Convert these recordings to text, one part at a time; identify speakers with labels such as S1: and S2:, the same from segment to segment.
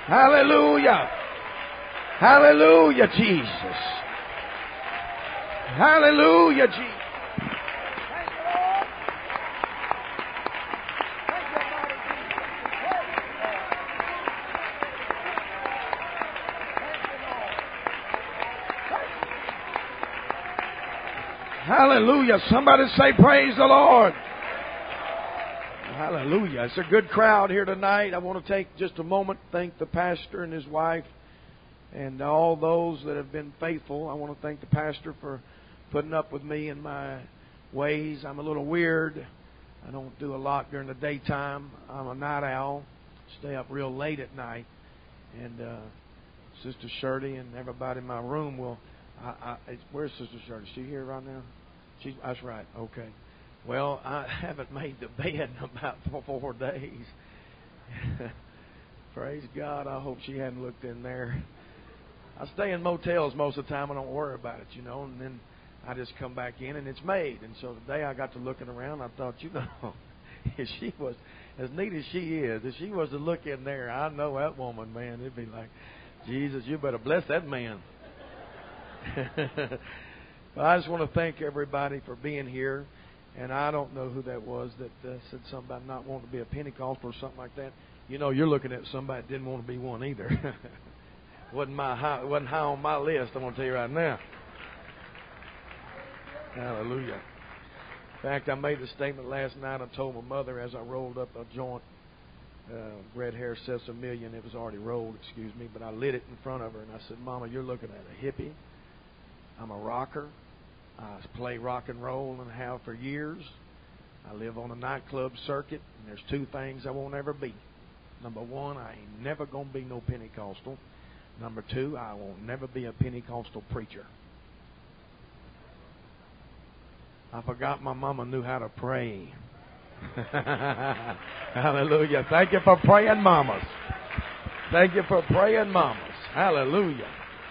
S1: Hallelujah. Hallelujah, Jesus. Hallelujah, Jesus. Hallelujah. Somebody say praise the Lord. Hallelujah. It's a good crowd here tonight. I want to take just a moment to thank the pastor and his wife and all those that have been faithful. I want to thank the pastor for putting up with me and my ways. I'm a little weird. I don't do a lot during the daytime. I'm a night owl. Stay up real late at night. And Sister Shirley and everybody in my room will... where's Sister Shirley? Is she here right now? That's right. Okay. Well, I haven't made the bed in about 4 days. Praise God. I hope she hadn't looked in there. I stay in motels most of the time. I don't worry about it, and then I just come back in and it's made. And so today I got to looking around. I thought, if she was, as neat as she is, if she was to look in there, I know that woman, man, it'd be like, Jesus, you better bless that man. Well, I just want to thank everybody for being here. And I don't know who that was that said something about not wanting to be a Pentecostal or something like that. You're looking at somebody that didn't want to be one either. wasn't high on my list, I'm going to tell you right now. Hallelujah. In fact, I made the statement last night. I told my mother as I rolled up a joint, Red Hair Says a Million. It was already rolled, but I lit it in front of her. And I said, Mama, you're looking at a hippie. I'm a rocker. I play rock and roll and have for years. I live on a nightclub circuit, and there's 2 things I won't ever be. Number 1, I ain't never going to be no Pentecostal. Number 2, I won't never be a Pentecostal preacher. I forgot my mama knew how to pray. Hallelujah. Thank you for praying, mamas. Thank you for praying, mamas. Hallelujah.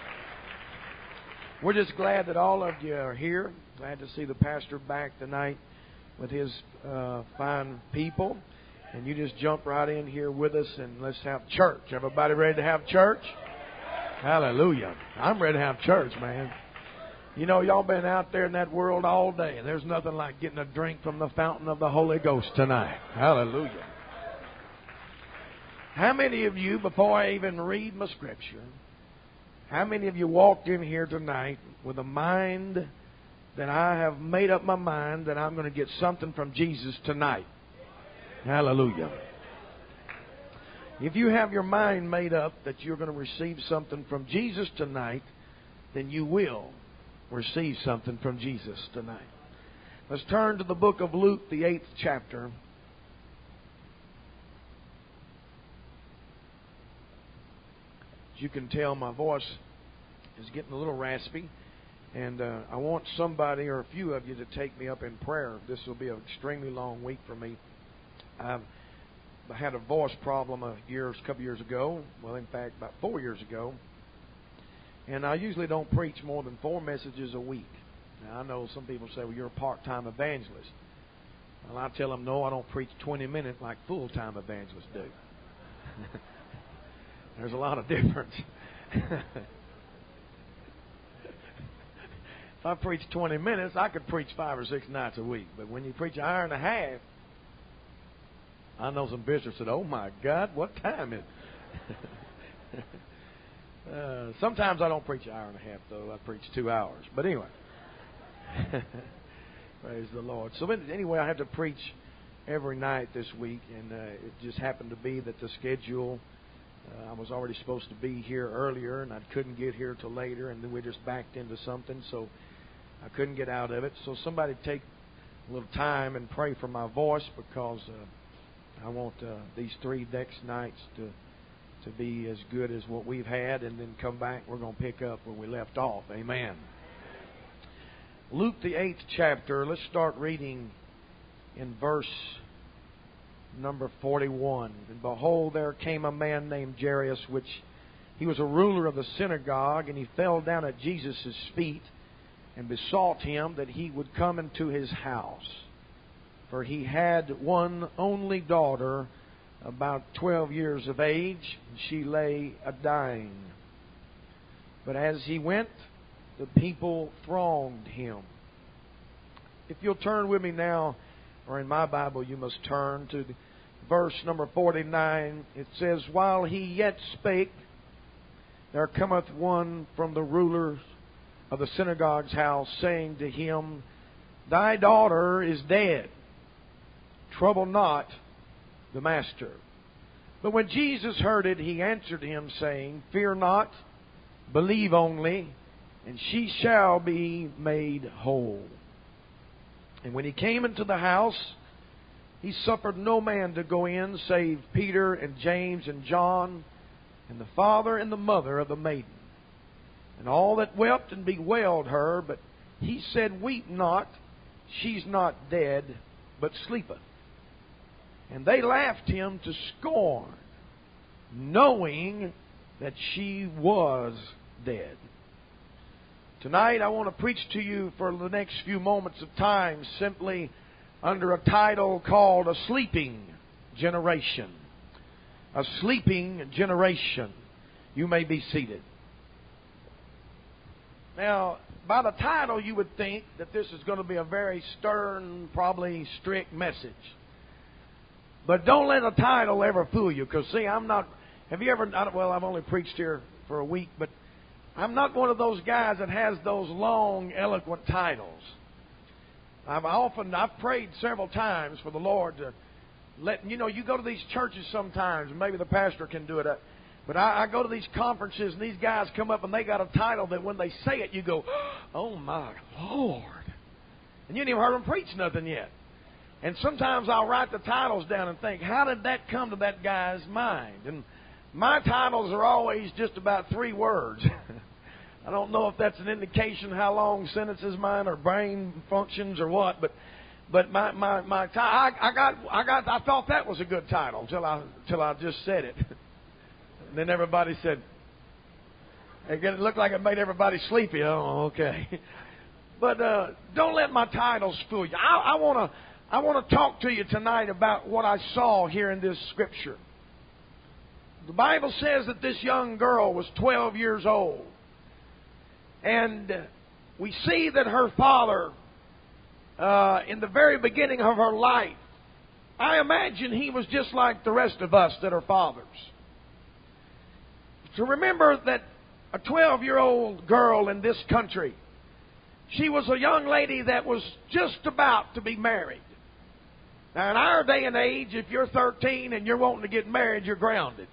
S1: We're just glad that all of you are here. Glad to see the pastor back tonight with his fine people. And you just jump right in here with us and let's have church. Everybody ready to have church? Hallelujah. I'm ready to have church, man. Y'all been out there in that world all day. There's nothing like getting a drink from the fountain of the Holy Ghost tonight. Hallelujah. How many of you, before I even read my scripture, how many of you walked in here tonight with a mind that I have made up my mind that I'm going to get something from Jesus tonight? Hallelujah. If you have your mind made up that you're going to receive something from Jesus tonight, then you will receive something from Jesus tonight. Let's turn to the book of Luke, the 8th chapter. As you can tell, my voice is getting a little raspy. And I want somebody or a few of you to take me up in prayer. This will be an extremely long week for me. I had a voice problem a couple years ago. Well, in fact, about 4 years ago. And I usually don't preach more than 4 messages a week. Now, I know some people say, well, you're a part-time evangelist. Well, I tell them, no, I don't preach 20 minutes like full-time evangelists do. There's a lot of difference. If I preach 20 minutes, I could preach 5 or 6 nights a week. But when you preach an hour and a half, I know some bishops said, oh my God, what time is it? Sometimes I don't preach an hour and a half, though. I preach 2 hours. But anyway. Praise the Lord. So anyway, I had to preach every night this week, and it just happened to be that the schedule, I was already supposed to be here earlier, and I couldn't get here till later, and then we just backed into something, so I couldn't get out of it. So somebody take a little time and pray for my voice, because I want these 3 next nights to be as good as what we've had, and then come back. We're going to pick up where we left off. Amen. Luke, the 8th chapter, let's start reading in verse number 41. And behold, there came a man named Jairus, which he was a ruler of the synagogue, and he fell down at Jesus' feet and besought him that he would come into his house. For he had one only daughter, about 12 years of age. She lay a-dying. But as he went, the people thronged him. If you'll turn with me now, or in my Bible you must turn to verse number 49. It says, "While he yet spake, there cometh one from the rulers of the synagogue's house, saying to him, Thy daughter is dead. Trouble not the master. But when Jesus heard it, he answered him, saying, Fear not, believe only, and she shall be made whole. And when he came into the house, he suffered no man to go in, save Peter and James and John, and the father and the mother of the maiden. And all that wept and bewailed her, but he said, Weep not, she's not dead, but sleepeth. And they laughed him to scorn, knowing that she was dead." Tonight I want to preach to you for the next few moments of time simply under a title called A Sleeping Generation. A Sleeping Generation. You may be seated. Now, by the title you would think that this is going to be a very stern, probably strict message. But don't let a title ever fool you, because see, I'm not, have you ever, well, I've only preached here for a week, but I'm not one of those guys that has those long, eloquent titles. I've prayed several times for the Lord to let, you go to these churches sometimes, and maybe the pastor can do it, but I go to these conferences, and these guys come up, and they got a title that when they say it, you go, oh my Lord. And you ain't even heard them preach nothing yet. And sometimes I'll write the titles down and think, how did that come to that guy's mind? And my titles are always just about 3 words. I don't know if that's an indication how long sentences mine or brain functions or what, but my I thought that was a good title till I just said it. And then everybody said, it looked like it made everybody sleepy. Oh, okay. But don't let my titles fool you. I want to talk to you tonight about what I saw here in this scripture. The Bible says that this young girl was 12 years old. And we see that her father, in the very beginning of her life, I imagine he was just like the rest of us that are fathers. So remember that a 12-year-old girl in this country, she was a young lady that was just about to be married. Now, in our day and age, if you're 13 and you're wanting to get married, you're grounded.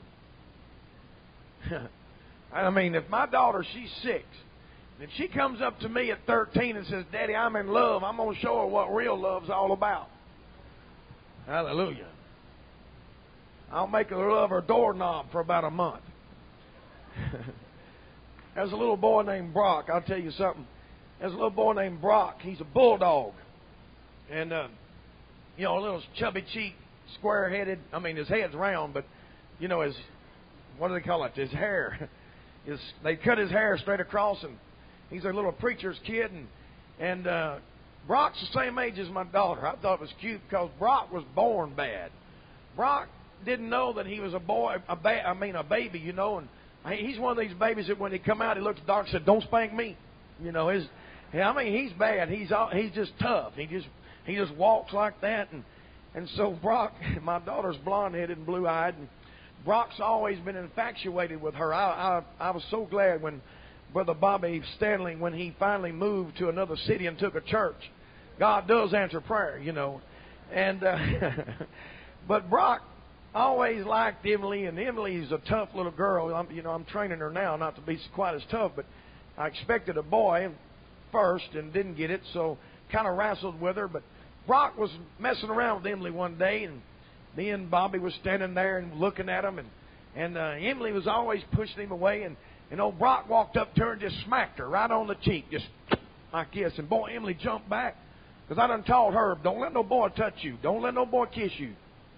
S1: I mean, if my daughter, she's 6, and she comes up to me at 13 and says, Daddy, I'm in love, I'm going to show her what real love's all about. Hallelujah. I'll make her love her doorknob for about a month. There's a little boy named Brock. I'll tell you something. There's a little boy named Brock. He's a bulldog. And, a little chubby cheek, square-headed. I mean, his head's round, but, his, what do they call it? His hair. They cut his hair straight across, and he's a little preacher's kid. And Brock's the same age as my daughter. I thought it was cute because Brock was born bad. Brock didn't know that he was a boy, a baby, and he's one of these babies that when he come out, he looks dark and said, "Don't spank me." He's bad. He's just tough. He just walks like that. And so Brock, my daughter's blonde-headed and blue-eyed, and Brock's always been infatuated with her. I was so glad when Brother Bobby Stanley, when he finally moved to another city and took a church. God does answer prayer, And but Brock always liked Emily, and Emily's a tough little girl. I'm training her now not to be quite as tough, but I expected a boy first and didn't get it, so kind of wrestled with her. But Brock was messing around with Emily one day, and me and Bobby was standing there and looking at him, and Emily was always pushing him away, and old Brock walked up to her and just smacked her right on the cheek, just like this. And boy, Emily jumped back, because I done told her, don't let no boy touch you. Don't let no boy kiss you.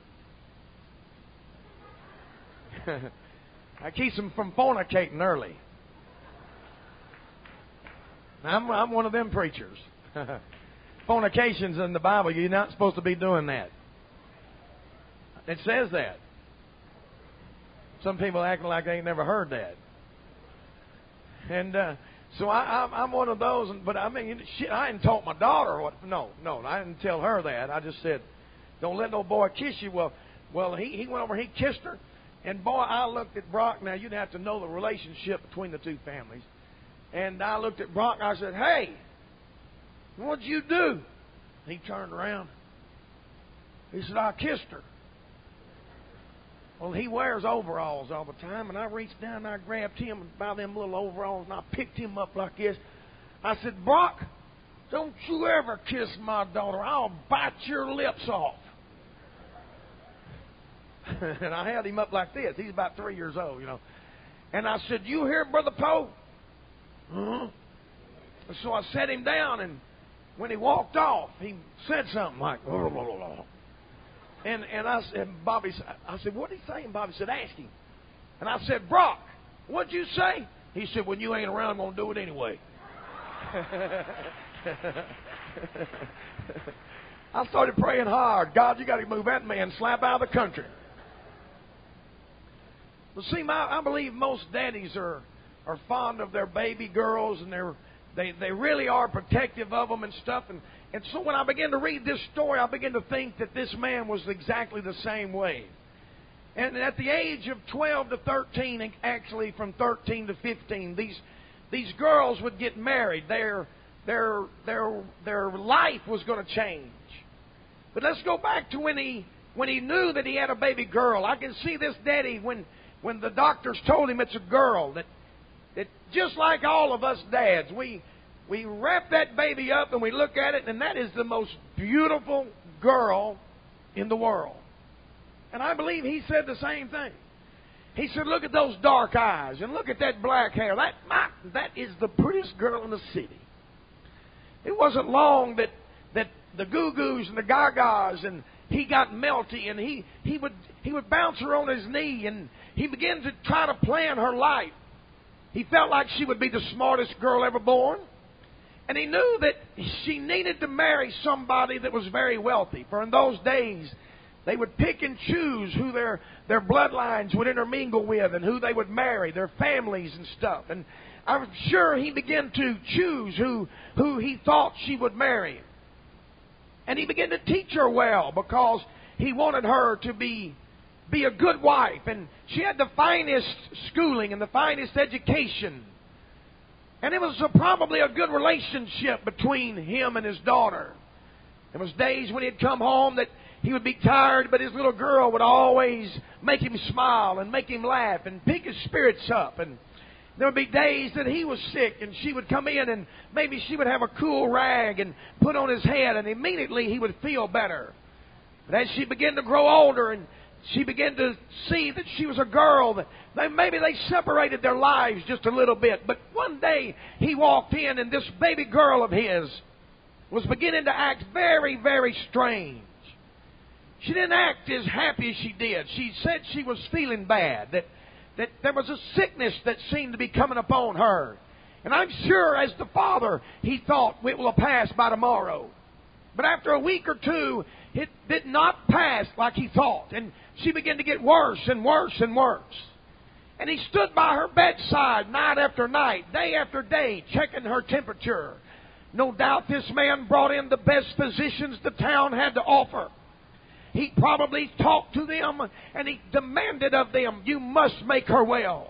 S1: I keep them from fornicating early. I'm one of them preachers. Fornication's in the Bible. You're not supposed to be doing that. It says that. Some people acting like they ain't never heard that. And so I'm one of those. But I mean, shit, I hadn't taught my daughter what. No, I didn't tell her that. I just said, don't let no boy kiss you. Well, he went over, he kissed her. And boy, I looked at Brock. Now, you'd have to know the relationship between the two families. And I looked at Brock and I said, hey, what'd you do? He turned around. He said, I kissed her. Well, he wears overalls all the time. And I reached down and I grabbed him by them little overalls and I picked him up like this. I said, Brock, don't you ever kiss my daughter. I'll bite your lips off. And I held him up like this. He's about 3 years old, you know. And I said, you hear, Brother Poe? Huh? So I set him down, and when he walked off, he said something like, blah, blah, blah, blah. And I said, I said, what did he say? And Bobby said, ask him. And I said, Brock, what'd you say? He said, when you ain't around, I'm going to do it anyway. I started praying hard. God, you got to move that man slap out of the country. But see, I believe most daddies are fond of their baby girls, and they really are protective of them and stuff. And so when I began to read this story, I began to think that this man was exactly the same way. And at the age of 12 to 13, and actually from 13 to 15, these girls would get married. Their life was going to change. But let's go back to when he knew that he had a baby girl. I can see this daddy when the doctors told him it's a girl, that just like all of us dads, we wrap that baby up and we look at it, and that is the most beautiful girl in the world. And I believe he said the same thing. He said, look at those dark eyes and look at that black hair. That is the prettiest girl in the city. It wasn't long that the Goo-Goos and the Gagas, and he got melty, and he would bounce her on his knee, and he began to try to plan her life. He felt like she would be the smartest girl ever born. And he knew that she needed to marry somebody that was very wealthy. For in those days, they would pick and choose who their bloodlines would intermingle with and who they would marry, their families and stuff. And I'm sure he began to choose who he thought she would marry. And he began to teach her well because he wanted her to be a good wife. And she had the finest schooling and the finest education. And it was probably a good relationship between him and his daughter. There was days when he'd come home that he would be tired, but his little girl would always make him smile and make him laugh and pick his spirits up. And there would be days that he was sick, and she would come in, and maybe she would have a cool rag and put on his head, and immediately he would feel better. But as she began to grow older, and she began to see that she was a girl, that maybe they separated their lives just a little bit. But one day he walked in, and this baby girl of his was beginning to act very, very strange. She didn't act as happy as she did. She said she was feeling bad, that there was a sickness that seemed to be coming upon her. And I'm sure as the father, he thought it will pass by tomorrow. But after a week or two, it did not pass like he thought. And she began to get worse and worse and worse. And he stood by her bedside night after night, day after day, checking her temperature. No doubt this man brought in the best physicians the town had to offer. He probably talked to them and he demanded of them, you must make her well.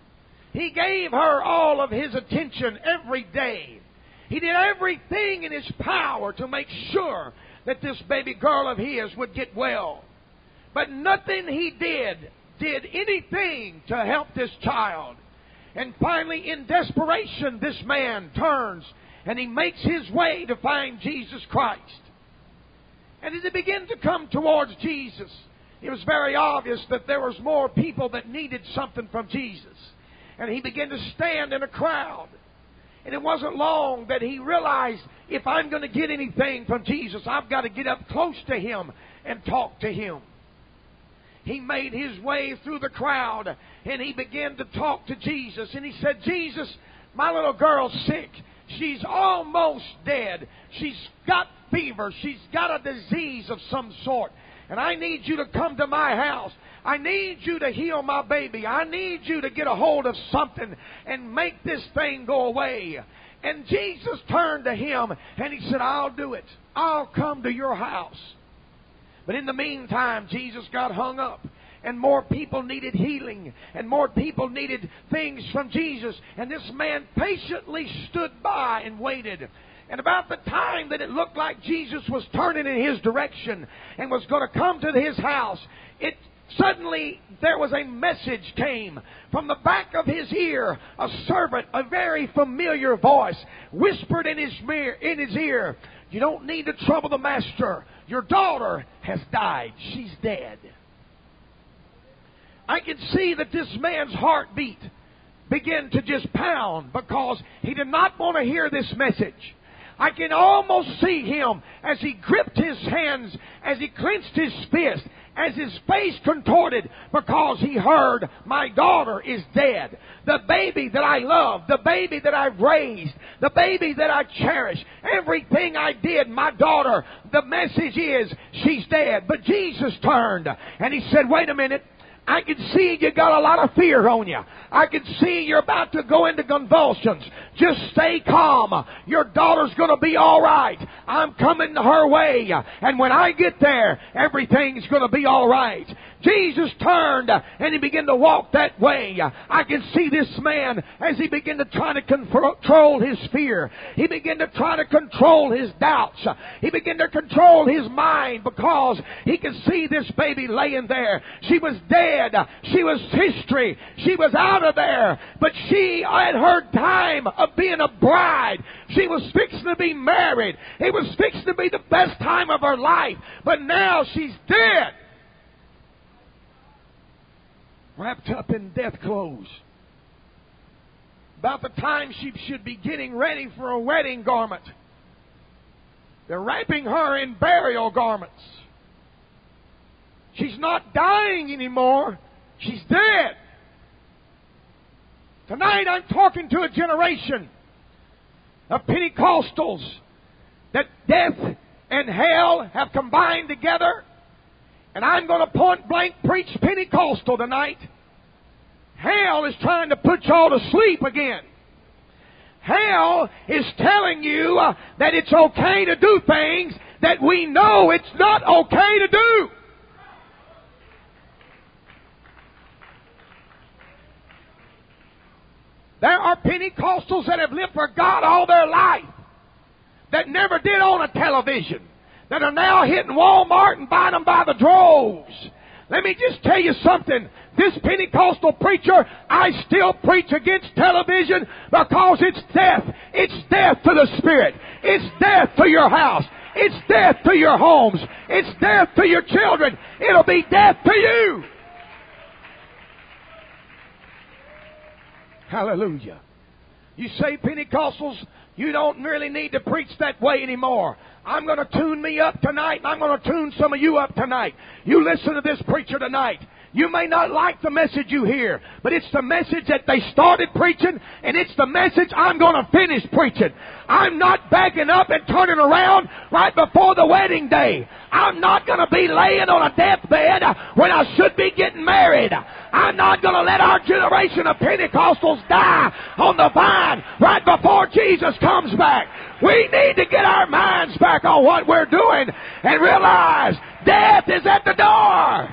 S1: He gave her all of his attention every day. He did everything in his power to make sure that this baby girl of his would get well. But nothing he did anything to help this child. And finally, in desperation, this man turns and he makes his way to find Jesus Christ. And as he began to come towards Jesus, it was very obvious that there was more people that needed something from Jesus. And he began to stand in a crowd. And it wasn't long that he realized, if I'm going to get anything from Jesus, I've got to get up close to him and talk to him. He made his way through the crowd and he began to talk to Jesus. And he said, Jesus, my little girl's sick. She's almost dead. She's got fever. She's got a disease of some sort. And I need you to come to my house. I need you to heal my baby. I need you to get a hold of something and make this thing go away. And Jesus turned to him and he said, I'll do it. I'll come to your house. But in the meantime, Jesus got hung up. And more people needed healing. And more people needed things from Jesus. And this man patiently stood by and waited. And about the time that it looked like Jesus was turning in his direction and was going to come to his house, suddenly there was a message came from the back of his ear. A servant, a very familiar voice, whispered in his ear, you don't need to trouble the master. Your daughter has died. She's dead. I can see that this man's heartbeat began to just pound because he did not want to hear this message. I can almost see him as he gripped his hands, as he clenched his fist, as his face contorted because he heard, my daughter is dead. The baby that I love, the baby that I've raised, the baby that I cherish, everything I did, my daughter, the message is she's dead. But Jesus turned and he said, wait a minute. I can see you got a lot of fear on you. I can see you're about to go into convulsions. Just stay calm. Your daughter's going to be all right. I'm coming her way. And when I get there, everything's going to be all right. Jesus turned and he began to walk that way. I can see this man as he began to try to control his fear. He began to try to control his doubts. He began to control his mind because he could see this baby laying there. She was dead. She was history. She was out of there. But she had her time of being a bride. She was fixing to be married. It was fixing to be the best time of her life. But now she's dead. Wrapped up in death clothes. About the time she should be getting ready for a wedding garment, they're wrapping her in burial garments. She's not dying anymore. She's dead. Tonight I'm talking to a generation of Pentecostals that death and hell have combined together. And I'm going to point blank preach Pentecostal tonight. Hell is trying to put y'all to sleep again. Hell is telling you that it's okay to do things that we know it's not okay to do. There are Pentecostals that have lived for God all their life, that never did own a television, that are now hitting Walmart and buying them by the droves. Let me just tell you something. This Pentecostal preacher, I still preach against television because it's death. It's death to the Spirit. It's death to your house. It's death to your homes. It's death to your children. It'll be death to you. Hallelujah. You say, Pentecostals, you don't really need to preach that way anymore. I'm going to tune me up tonight, and I'm going to tune some of you up tonight. You listen to this preacher tonight. You may not like the message you hear, but it's the message that they started preaching, and it's the message I'm going to finish preaching. I'm not backing up and turning around right before the wedding day. I'm not going to be laying on a deathbed when I should be getting married. I'm not going to let our generation of Pentecostals die on the vine right before Jesus comes back. We need to get our minds back on what we're doing and realize death is at the door.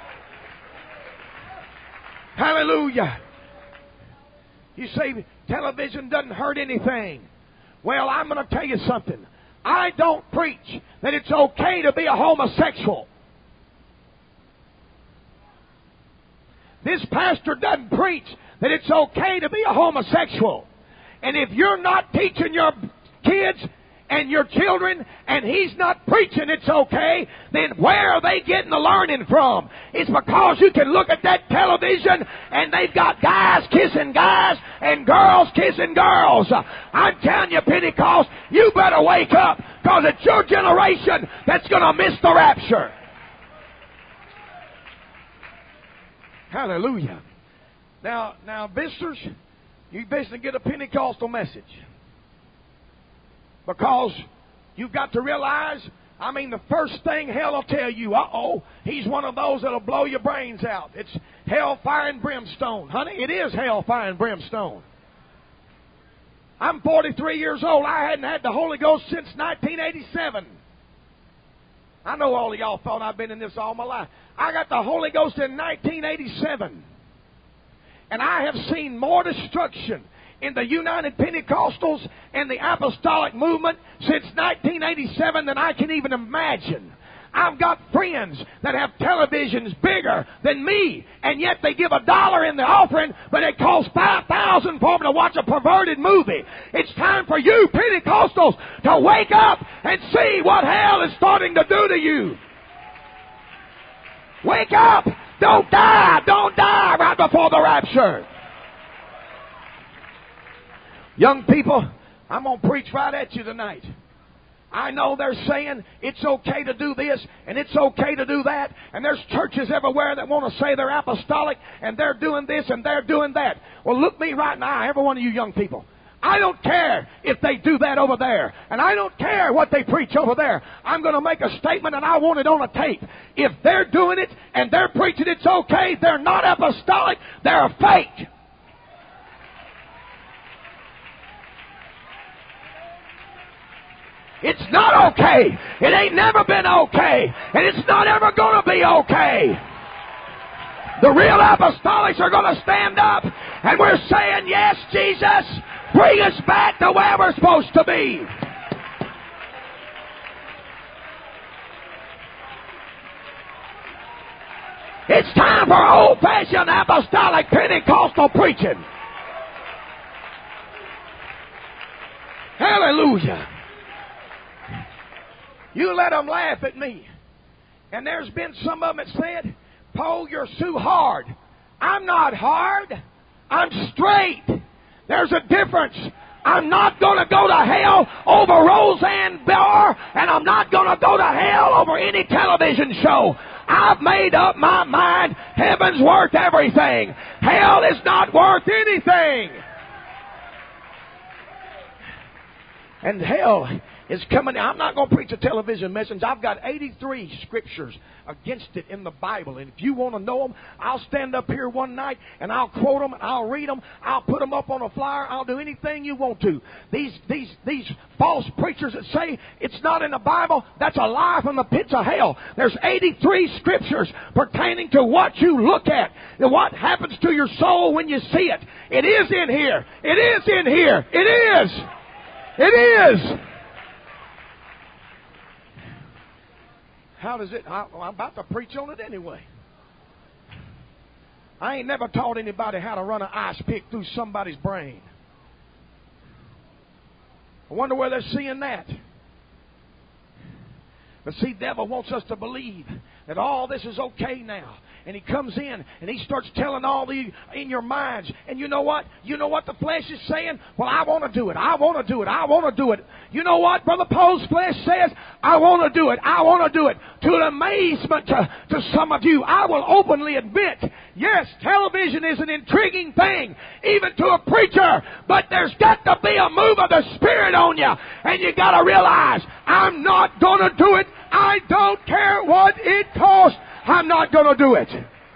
S1: Hallelujah. You say television doesn't hurt anything. Well, I'm going to tell you something. I don't preach that it's okay to be a homosexual. This pastor doesn't preach that it's okay to be a homosexual. And if you're not teaching your kids and your children, and he's not preaching it's okay, then where are they getting the learning from? It's because you can look at that television and they've got guys kissing guys and girls kissing girls. I'm telling you, Pentecost, you better wake up, because it's your generation that's going to miss the rapture. Hallelujah. Now, visitors, you basically get a Pentecostal message. Because you've got to realize I mean, the first thing hell will tell you, uh-oh, he's one of those that'll blow your brains out. It's hell, fire, and brimstone. Honey, it is hell, fire, and brimstone. I'm 43 years old. I hadn't had the Holy Ghost since 1987. I know all of y'all thought I've been in this all my life. I got the Holy Ghost in 1987. And I have seen more destruction in the United Pentecostals and the Apostolic movement since 1987 than I can even imagine. I've got friends that have televisions bigger than me, and yet they give $1 in the offering, but it costs $5,000 for them to watch a perverted movie. It's time for you Pentecostals to wake up and see what hell is starting to do to you. Wake up! Don't die! Don't die right before the rapture. Young people, I'm going to preach right at you tonight. I know they're saying it's okay to do this and it's okay to do that. And there's churches everywhere that want to say they're apostolic and they're doing this and they're doing that. Well, look me right in the eye, every one of you young people. I don't care if they do that over there. And I don't care what they preach over there. I'm going to make a statement and I want it on a tape. If they're doing it and they're preaching it's okay, they're not apostolic, they're a fake. It's not okay. It ain't never been okay. And it's not ever going to be okay. The real apostolics are going to stand up and we're saying, yes, Jesus, bring us back to where we're supposed to be. It's time for old-fashioned apostolic Pentecostal preaching. Hallelujah. You let them laugh at me. And there's been some of them that said, Paul, you're too hard. I'm not hard. I'm straight. There's a difference. I'm not going to go to hell over Roseanne Barr, and I'm not going to go to hell over any television show. I've made up my mind. Heaven's worth everything. Hell is not worth anything. And hell is coming. I'm not going to preach a television message. I've got 83 scriptures against it in the Bible. And if you want to know them, I'll stand up here one night and I'll quote them and I'll read them. I'll put them up on a flyer. I'll do anything you want to. These false preachers that say it's not in the Bible, that's a lie from the pits of hell. There's 83 scriptures pertaining to what you look at and what happens to your soul when you see it. It is in here. It is in here. It is. It is. How does it? I'm about to preach on it anyway. I ain't never taught anybody how to run an ice pick through somebody's brain. I wonder where they're seeing that. But see, devil wants us to believe that all this is okay now. And he comes in and he starts telling all the in your minds. And you know what? You know what the flesh is saying? Well, I want to do it. I want to do it. I want to do it. You know what Brother Paul's flesh says? I want to do it. I want to do it. To an amazement to some of you, I will openly admit, yes, television is an intriguing thing, even to a preacher. But there's got to be a move of the Spirit on you. And you got to realize, I'm not going to do it. I don't care what it costs. I'm not going to do it.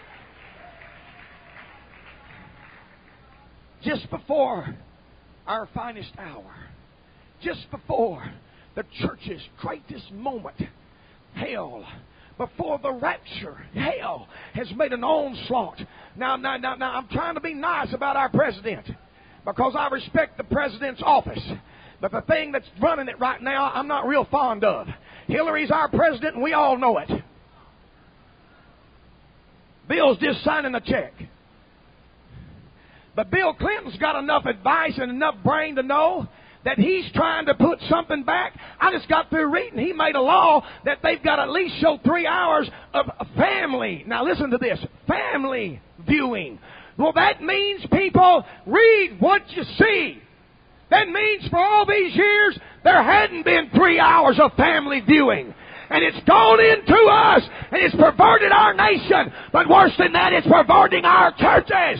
S1: Just before our finest hour, just before the church's greatest moment, hell, before the rapture, hell has made an onslaught. Now, I'm trying to be nice about our president because I respect the president's office. But the thing that's running it right now, I'm not real fond of. Hillary's our president, and we all know it. Bill's just signing a check. But Bill Clinton's got enough advice and enough brain to know that he's trying to put something back. I just got through reading. He made a law that they've got to at least show 3 hours of family. Now listen to this. Family viewing. Well, that means, people, read what you see. That means for all these years, there hadn't been 3 hours of family viewing. And it's gone into us, and it's perverted our nation. But worse than that, it's perverting our churches.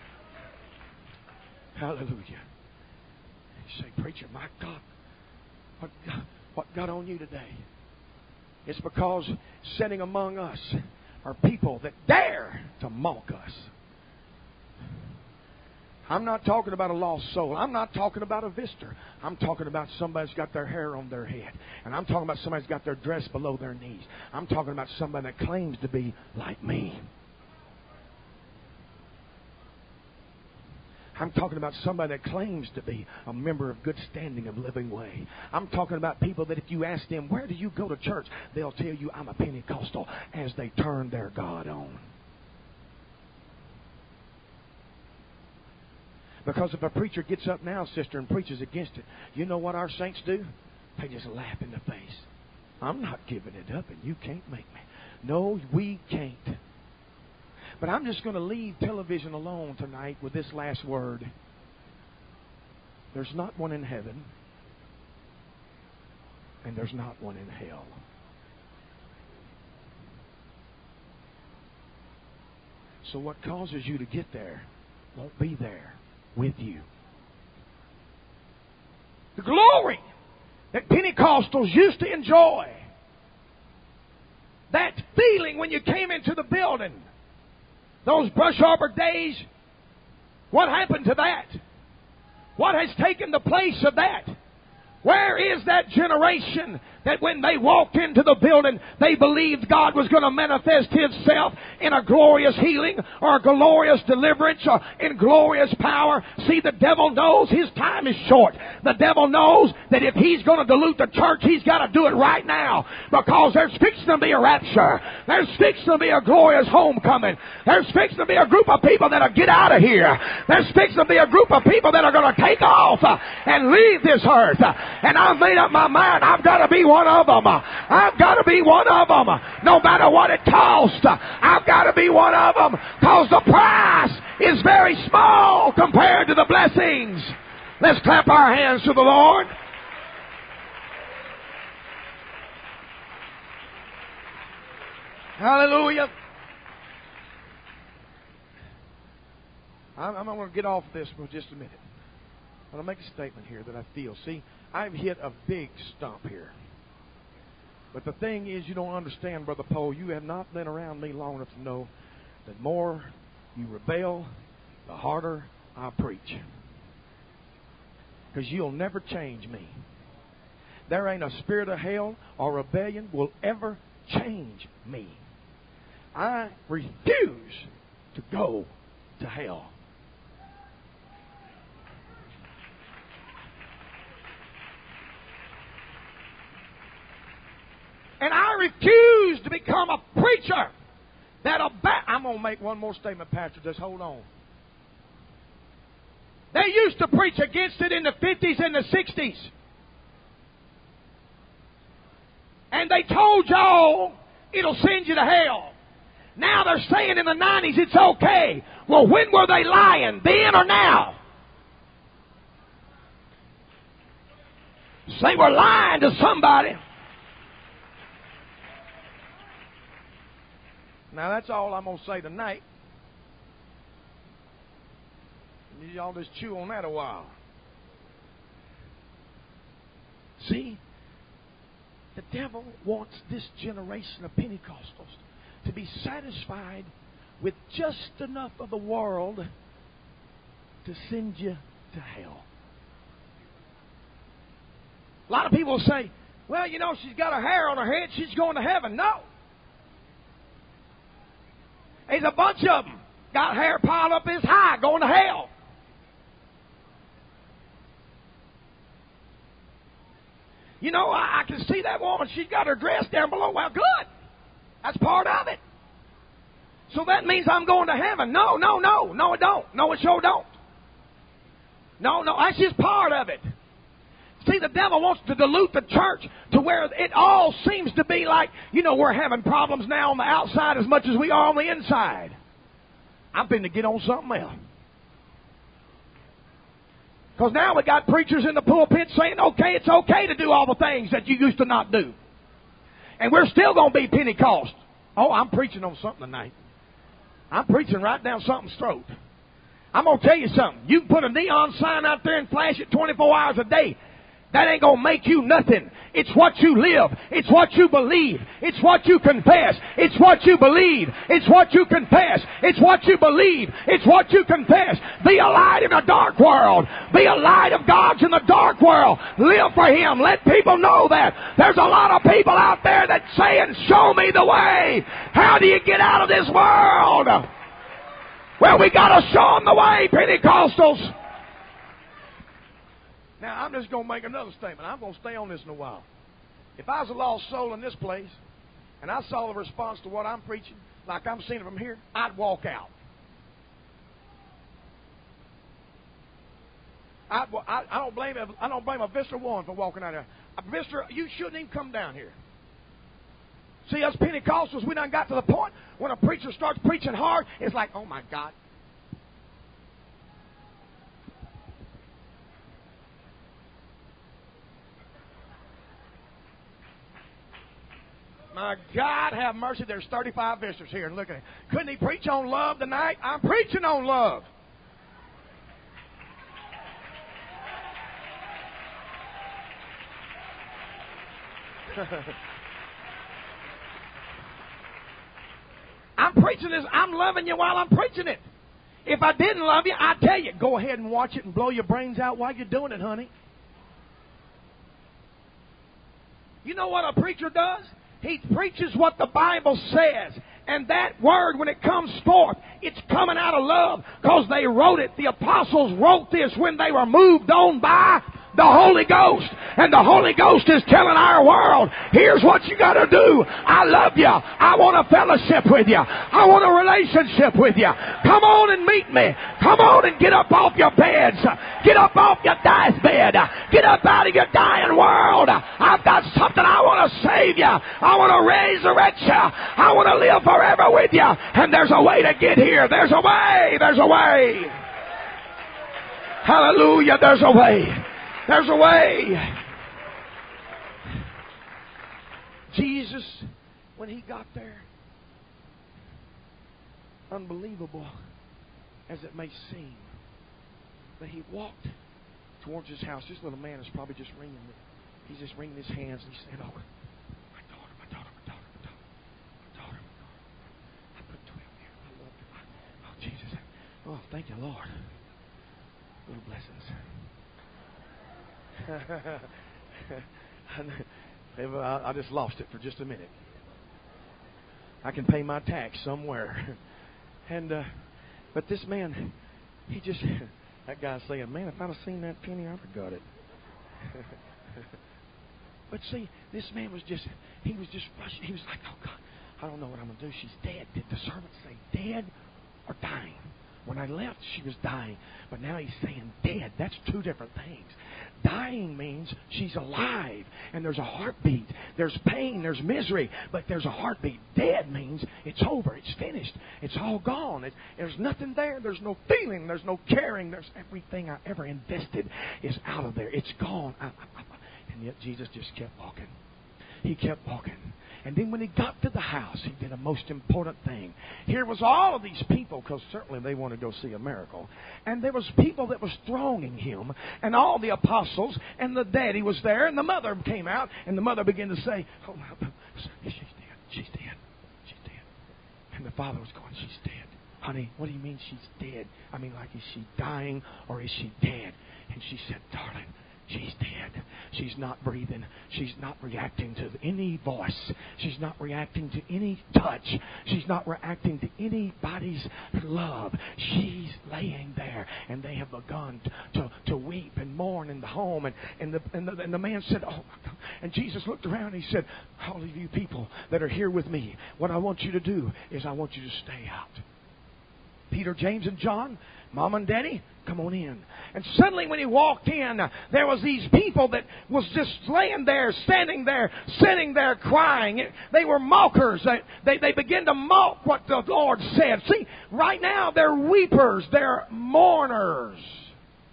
S1: Hallelujah. You say, preacher, my God, What got on you today? It's because sitting among us are people that dare to mock us. I'm not talking about a lost soul. I'm not talking about a visitor. I'm talking about somebody's got their hair on their head. And I'm talking about somebody's got their dress below their knees. I'm talking about somebody that claims to be like me. I'm talking about somebody that claims to be a member of good standing of Living Way. I'm talking about people that if you ask them, where do you go to church? They'll tell you, I'm a Pentecostal, as they turn their God on. Because if a preacher gets up now, sister, and preaches against it, you know what our saints do? They just laugh in the face. I'm not giving it up, and you can't make me. No, we can't. But I'm just going to leave television alone tonight with this last word. There's not one in heaven, and there's not one in hell. So what causes you to get there won't be there with you. The glory that Pentecostals used to enjoy, that feeling when you came into the building, those Brush Arbor days, what happened to that? What has taken the place of that? Where is that generation that when they walked into the building, they believed God was going to manifest Himself in a glorious healing or a glorious deliverance or in glorious power? See, the devil knows his time is short. The devil knows that if he's going to dilute the church, he's got to do it right now, because there's fixing to be a rapture. There's fixing to be a glorious homecoming. There's fixing to be a group of people that'll get out of here. There's fixing to be a group of people that are going to take off and leave this earth. And I've made up my mind, I've got to be one of them. I've got to be one of them. No matter what it costs, I've got to be one of them, because the price is very small compared to the blessings. Let's clap our hands to the Lord. Hallelujah. I'm going to get off this for just a minute. I'm going to make a statement here that I feel. See, I've hit a big stump here. But the thing is, you don't understand, Brother Poe. You have not been around me long enough to know that the more you rebel, the harder I preach. Because you'll never change me. There ain't a spirit of hell or rebellion will ever change me. I refuse to go to hell. And I refuse to become a preacher I'm going to make one more statement, Pastor. Just hold on. They used to preach against it in the 50s and the 60s. And they told y'all it'll send you to hell. Now they're saying in the 90s it's okay. Well, when were they lying? Then or now? They were lying to somebody. Now that's all I'm going to say tonight. Y'all just chew on that a while. See, the devil wants this generation of Pentecostals to be satisfied with just enough of the world to send you to hell. A lot of people say, well, you know, she's got her hair on her head, she's going to heaven. No. There's a bunch of them got hair piled up this high going to hell. You know, I can see that woman. She's got her dress down below. Well, good. That's part of it. So that means I'm going to heaven. No, it don't. No, it sure don't. No, that's just part of it. See, the devil wants to dilute the church to where it all seems to be like, you know, we're having problems now on the outside as much as we are on the inside. I'm finna get on something else. Because now we got preachers in the pulpit saying, okay, it's okay to do all the things that you used to not do. And we're still going to be Pentecost. Oh, I'm preaching on something tonight. I'm preaching right down something's throat. I'm going to tell you something. You can put a neon sign out there and flash it 24 hours a day. That ain't going to make you nothing. It's what you live. It's what you believe. It's what you confess. It's what you believe. It's what you confess. It's what you believe. It's what you confess. Be a light in a dark world. Be a light of God's in the dark world. Live for Him. Let people know that. There's a lot of people out there that saying, show me the way. How do you get out of this world? Well, we got to show them the way, Pentecostals. Now, I'm just going to make another statement. I'm going to stay on this in a while. If I was a lost soul in this place, and I saw the response to what I'm preaching, like I'm seeing it from here, I'd walk out. I don't blame a Vista One for walking out there. Vista, you shouldn't even come down here. See, us Pentecostals, we done got to the point when a preacher starts preaching hard, it's like, oh my God. My God, have mercy. There's 35 visitors here. And look at it. Couldn't he preach on love tonight? I'm preaching on love. I'm preaching this. I'm loving you while I'm preaching it. If I didn't love you, I'd tell you, go ahead and watch it and blow your brains out while you're doing it, honey. You know what a preacher does? He preaches what the Bible says. And that word, when it comes forth, it's coming out of love because they wrote it. The apostles wrote this when they were moved on by the Holy Ghost. And the Holy Ghost is telling our world, here's what you got to do. I love you. I want a fellowship with you. I want a relationship with you. Come on and meet me. Come on and get up off your beds. Get up off your deathbed. Get up out of your dying world. I've got something I want to save you. I want to resurrect you. I want to live forever with you. And there's a way to get here. There's a way. There's a way. Hallelujah. There's a way. There's a way. Jesus, when He got there, unbelievable as it may seem, that He walked towards His house. This little man is probably just ringing it. He's just wringing his hands and he's saying, oh, my daughter. I put 12 here. I love her. Oh, Jesus. Oh, thank you, Lord. Little blessings. I just lost it for just a minute. I can pay my tax somewhere. And but this man, he just, that guy's saying, man, if I'd have seen that penny, I'd have got it. But see, this man was just, he was just rushing. He was like, oh God, I don't know what I'm going to do. She's dead. Did the servant say dead or dying? When I left, she was dying. But now he's saying dead. That's two different things. Dying means she's alive, and there's a heartbeat. There's pain, there's misery, but there's a heartbeat. Dead means it's over, it's finished, it's all gone. There's nothing there. There's no feeling, there's no caring. There's everything I ever invested is out of there. It's gone. And yet Jesus just kept walking. He kept walking. And then when he got to the house, he did a most important thing. Here was all of these people, because certainly they want to go see a miracle. And there was people that was thronging him, and all the apostles, and the daddy was there, and the mother came out, and the mother began to say, oh, she's dead. And the father was going, she's dead. Honey, what do you mean she's dead? I mean, like, is she dying or is she dead? And she said, darling, she's dead. She's not breathing. She's not reacting to any voice. She's not reacting to any touch. She's not reacting to anybody's love. She's laying there. And they have begun to weep and mourn in the home. And the man said, oh my God. And Jesus looked around and He said, all of you people that are here with me, what I want you to do is I want you to stay out. Peter, James, and John, Mom and Daddy, come on in. And suddenly when he walked in, there was these people that was just laying there, standing there, sitting there crying. They were mockers. They began to mock what the Lord said. See, right now they're weepers. They're mourners.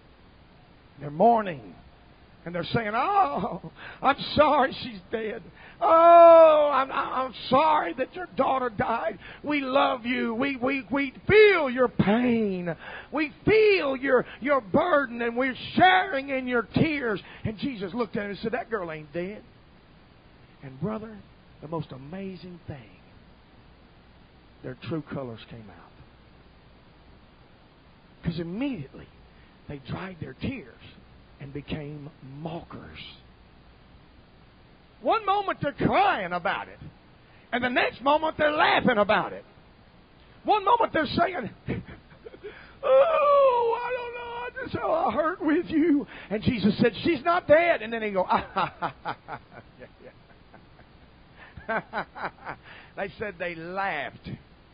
S1: They're mourning. And they're saying, oh, I'm sorry she's dead. Oh, I'm sorry that your daughter died. We love you. We feel your pain. We feel your burden, and we're sharing in your tears. And Jesus looked at him and said, that girl ain't dead. And brother, the most amazing thing, their true colors came out. Because immediately they dried their tears and became mockers. One moment they're crying about it, and the next moment they're laughing about it. One moment they're saying, oh, I don't know, I just how I hurt with you. And Jesus said, she's not dead. And then they go, They said they laughed.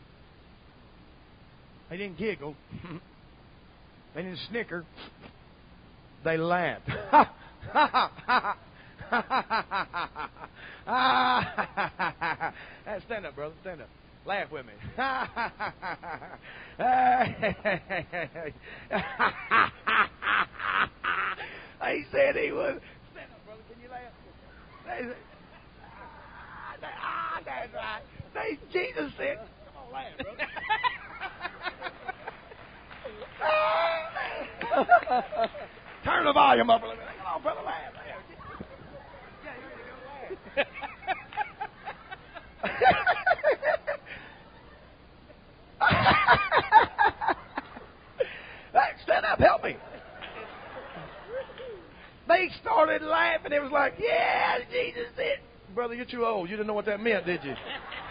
S1: They didn't giggle. They didn't snicker. They laughed. Stand up, brother. Stand up. Laugh with me. He said he would. Stand up, brother. Can you laugh? That's right. Jesus said, come on, laugh, brother. Turn the volume up a little bit. Come on, brother, laugh. Yeah, you're ready to go laugh. Stand up, help me. They started laughing. It was like, yeah, Jesus said. Brother, you're too old. You didn't know what that meant, did you?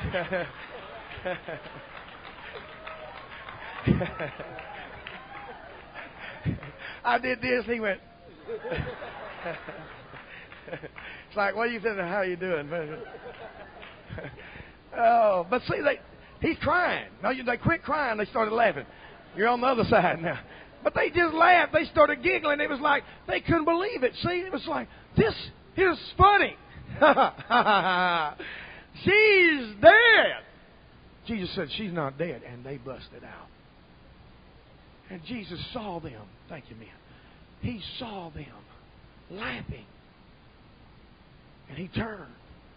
S1: I did this. He went. It's like, what do you think? How you doing? Oh, but see, he's crying. No, they quit crying. They started laughing. You're on the other side now. But they just laughed. They started giggling. It was like they couldn't believe it. See, it was like, this is funny. She's dead. Jesus said, she's not dead. And they busted out. And Jesus saw them. Thank you, man. He saw them laughing. And he turned.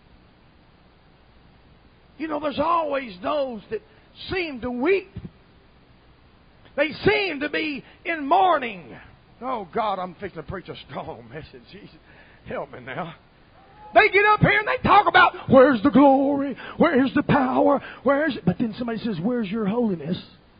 S1: You know, there's always those that seem to weep. They seem to be in mourning. Oh, God, I'm fixing to preach a strong message. Jesus, help me now. They get up here and they talk about, where's the glory? Where's the power? Where's it? But then somebody says, where's your holiness?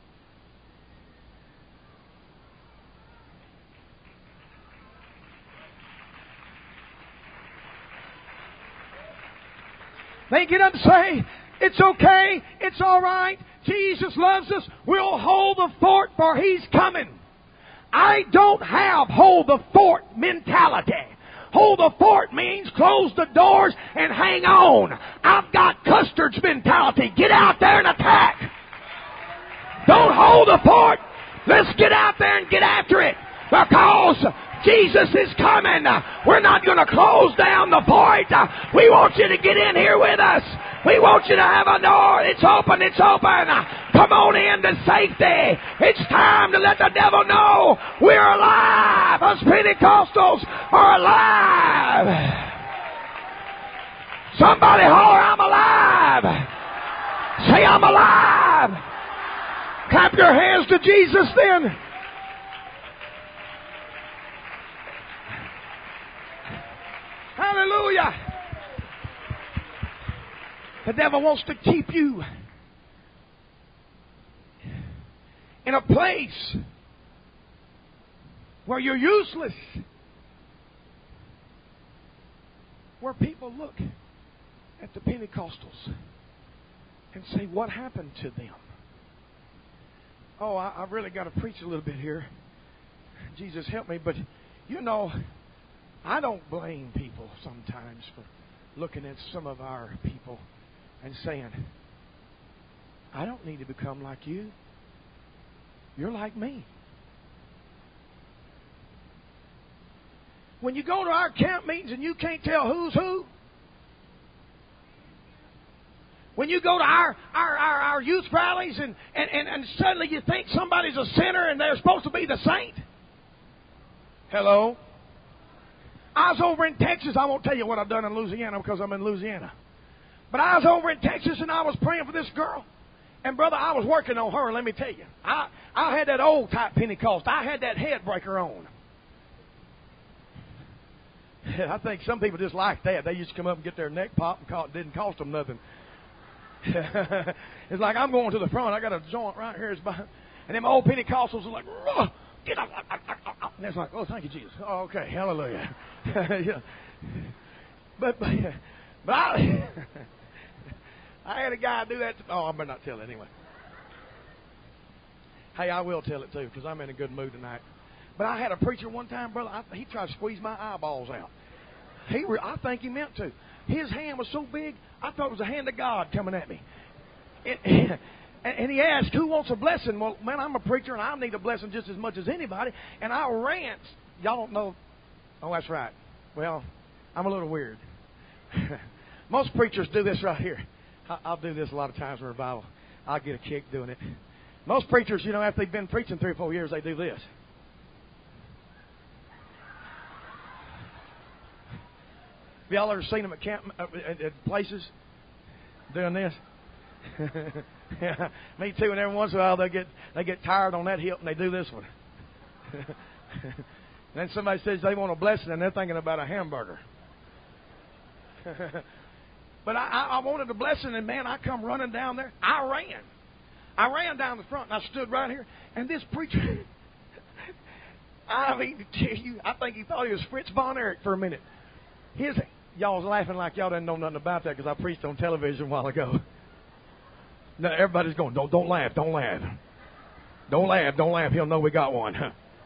S1: They get up and say, it's okay, it's all right, Jesus loves us, we'll hold the fort for He's coming. I don't have hold the fort mentality. Hold the fort means close the doors and hang on. I've got Custard's mentality. Get out there and attack. Don't hold the fort. Let's get out there and get after it. Because Jesus is coming. We're not going to close down the fort. We want you to get in here with us. We want you to have a door. It's open. It's open. Come on into safety. It's time to let the devil know we're alive. Us Pentecostals are alive. Somebody holler, I'm alive. Say, I'm alive. Clap your hands to Jesus then. Hallelujah. The devil wants to keep you in a place where you're useless. Where people look at the Pentecostals and say, what happened to them? Oh, I really got to preach a little bit here. Jesus help me. But, you know, I don't blame people sometimes for looking at some of our people and saying, I don't need to become like you. You're like me. When you go to our camp meetings and you can't tell who's who. When you go to our youth rallies and suddenly you think somebody's a sinner and they're supposed to be the saint. Hello? I was over in Texas. I won't tell you what I've done in Louisiana because I'm in Louisiana. But I was over in Texas and I was praying for this girl. And, brother, I was working on her, let me tell you. I had that old type Pentecost. I had that head breaker on. I think some people just like that. They used to come up and get their neck popped and it didn't cost them nothing. It's like, I'm going to the front. I got a joint right here. And them old Pentecostals are like, get up. And it's like, oh, thank you, Jesus. Oh, okay, hallelujah. Yeah. But I, I had a guy do that. I better not tell it anyway. Hey, I will tell it too because I'm in a good mood tonight. But I had a preacher one time, brother. He tried to squeeze my eyeballs out. I think he meant to. His hand was so big, I thought it was the hand of God coming at me. And he asked, who wants a blessing? Well, man, I'm a preacher, and I need a blessing just as much as anybody. And I ran. Y'all don't know. Oh, that's right. Well, I'm a little weird. Most preachers do this right here. I'll do this a lot of times in revival. I'll get a kick doing it. Most preachers, after they've been preaching 3 or 4 years, they do this. Have y'all ever seen them at camp at places doing this? Yeah, me too. And every once in a while they get tired on that hip and they do this one. And then somebody says they want a blessing and they're thinking about a hamburger. But I wanted a blessing, and man, I come running down there. I ran down the front and I stood right here. And this preacher, I mean, to tell you, I think he thought he was Fritz Von Erich for a minute. Y'all was laughing like y'all didn't know nothing about that because I preached on television a while ago. Now everybody's going, don't laugh. Don't laugh. He'll know we got one.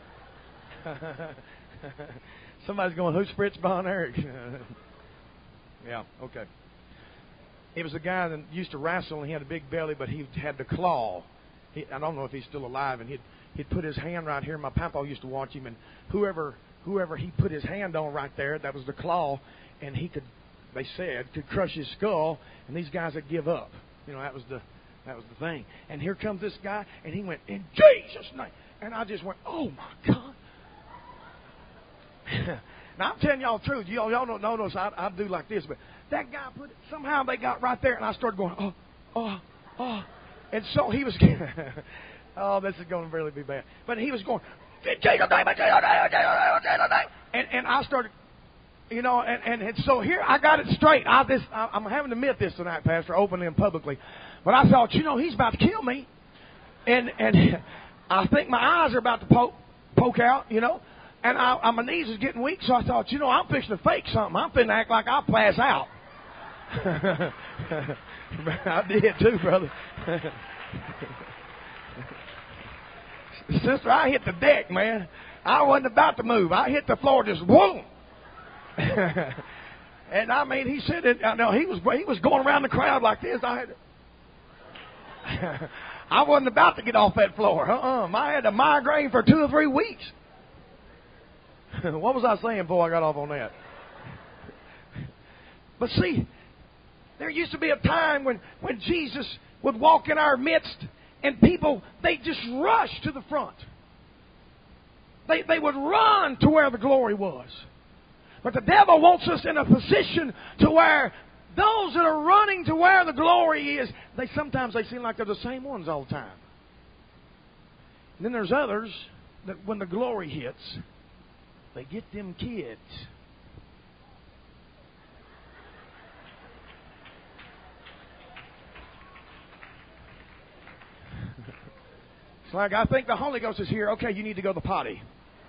S1: Somebody's going, who's Fritz Von Erich? Yeah, okay. He was a guy that used to wrestle, and he had a big belly, but he had the claw. I don't know if he's still alive, and he'd put his hand right here. My papa used to watch him, and whoever he put his hand on right there, that was the claw, and they said, could crush his skull, and these guys would give up. That was the thing. And here comes this guy, and he went, in Jesus' name. And I just went, oh, my God. Now, I'm telling y'all the truth. Y'all don't notice I do like this, but that guy somehow they got right there, and I started going, oh. And so he was, oh, this is going to really be bad. But he was going, and I started, and so here I got it straight. I'm having to admit this tonight, Pastor, openly and publicly. But I thought, he's about to kill me. And I think my eyes are about to poke out, And my knees is getting weak, so I thought, I'm fixing to fake something. I'm fixing to act like I'll pass out. I did too, brother. Sister, I hit the deck, man. I wasn't about to move. I hit the floor, just boom. And I mean, he said it. No, he was going around the crowd like this. I wasn't about to get off that floor. I had a migraine for 2 or 3 weeks. What was I saying before I got off on that? But see, there used to be a time when Jesus would walk in our midst and people, they just rush to the front. They would run to where the glory was. But the devil wants us in a position to where those that are running to where the glory is, sometimes they seem like they're the same ones all the time. And then there's others that when the glory hits, they get them kids. It's like, I think the Holy Ghost is here. Okay, you need to go to the potty.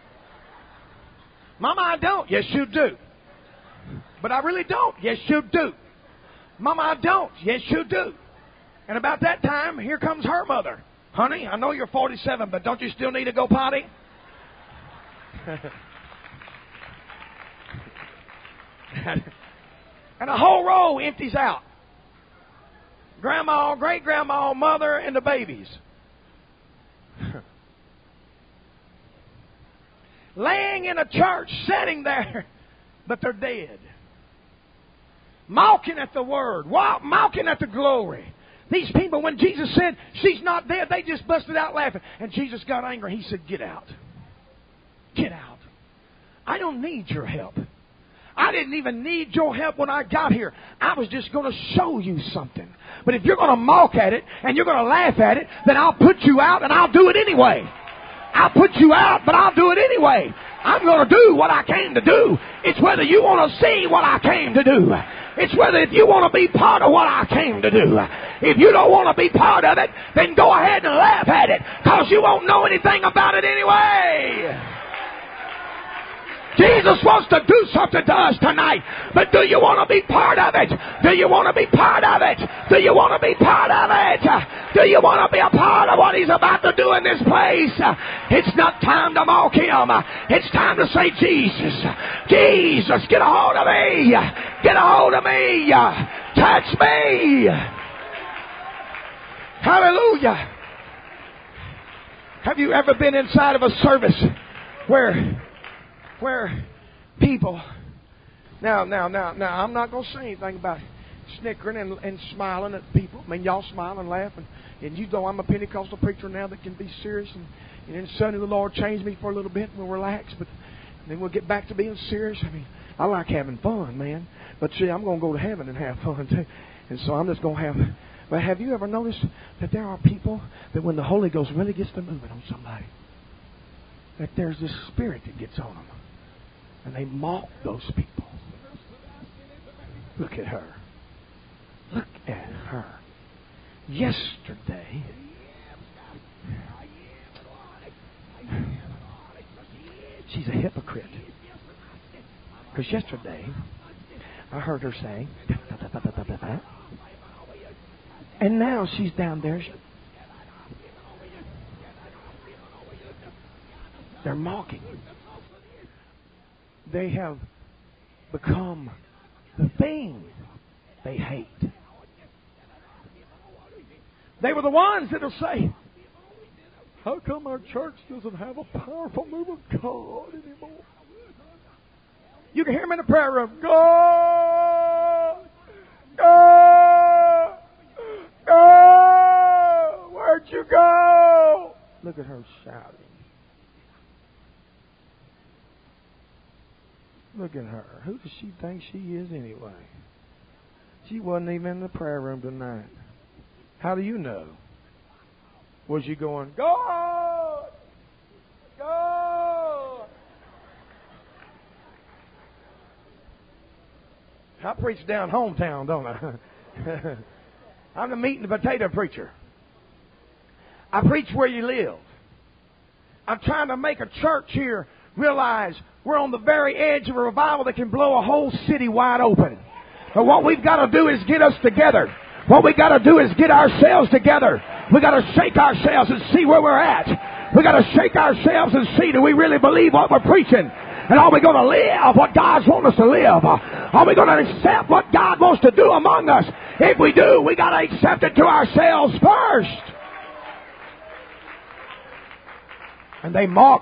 S1: Mama, I don't. Yes, you do. But I really don't. Yes, you do. Mama, I don't. Yes, you do. And about that time, here comes her mother. Honey, I know you're 47, but don't you still need to go potty? And a whole row empties out. Grandma, great-grandma, mother, and the babies. Laying in a church, sitting there, but they're dead. Mocking at the word, mocking at the glory. These people, when Jesus said, she's not dead, they just busted out laughing. And Jesus got angry. He said, get out. Get out. I don't need your help. I didn't even need your help when I got here. I was just going to show you something. But if you're going to mock at it and you're going to laugh at it, then I'll put you out and I'll do it anyway. I'll put you out, but I'll do it anyway. I'm going to do what I came to do. It's whether you want to see what I came to do. It's whether if you want to be part of what I came to do. If you don't want to be part of it, then go ahead and laugh at it, because you won't know anything about it anyway. Jesus wants to do something to us tonight, but do you want to be part of it? Do you want to be part of it? Do you want to be part of it? Do you want to be a part of what He's about to do in this place? It's not time to mock Him. It's time to say, Jesus, Jesus, get a hold of me. Get a hold of me. Touch me. Hallelujah. Have you ever been inside of a service where people, now, I'm not going to say anything about snickering and smiling at people. I mean, y'all smile and laugh, and you know I'm a Pentecostal preacher now that can be serious, and then suddenly the Lord changed me for a little bit and we'll relax, but then we'll get back to being serious. I mean, I like having fun, man, but see, I'm going to go to heaven and have fun too, and so I'm just going to have. But have you ever noticed that there are people that when the Holy Ghost really gets to moving on somebody, that there's this spirit that gets on them? And they mock those people. Look at her. Look at her. Yesterday, she's a hypocrite. Because yesterday, I heard her say, and now she's down there. They're mocking. They have become the thing they hate. They were the ones that will say, how come our church doesn't have a powerful move of God anymore? You can hear them in the prayer room. God! God! God! Where'd you go? Look at her shouting. Look at her. Who does she think she is anyway? She wasn't even in the prayer room tonight. How do you know? Was you going, God! God! I preach down hometown, don't I? I'm the meat and potato preacher. I preach where you live. I'm trying to make a church here realize we're on the very edge of a revival that can blow a whole city wide open. But what we've got to do is get us together. What we got to do is get ourselves together. We got to shake ourselves and see where we're at. We got to shake ourselves and see, do we really believe what we're preaching? And are we going to live what God's wanting us to live? Are we going to accept what God wants to do among us? If we do, we got to accept it to ourselves first. And they mock.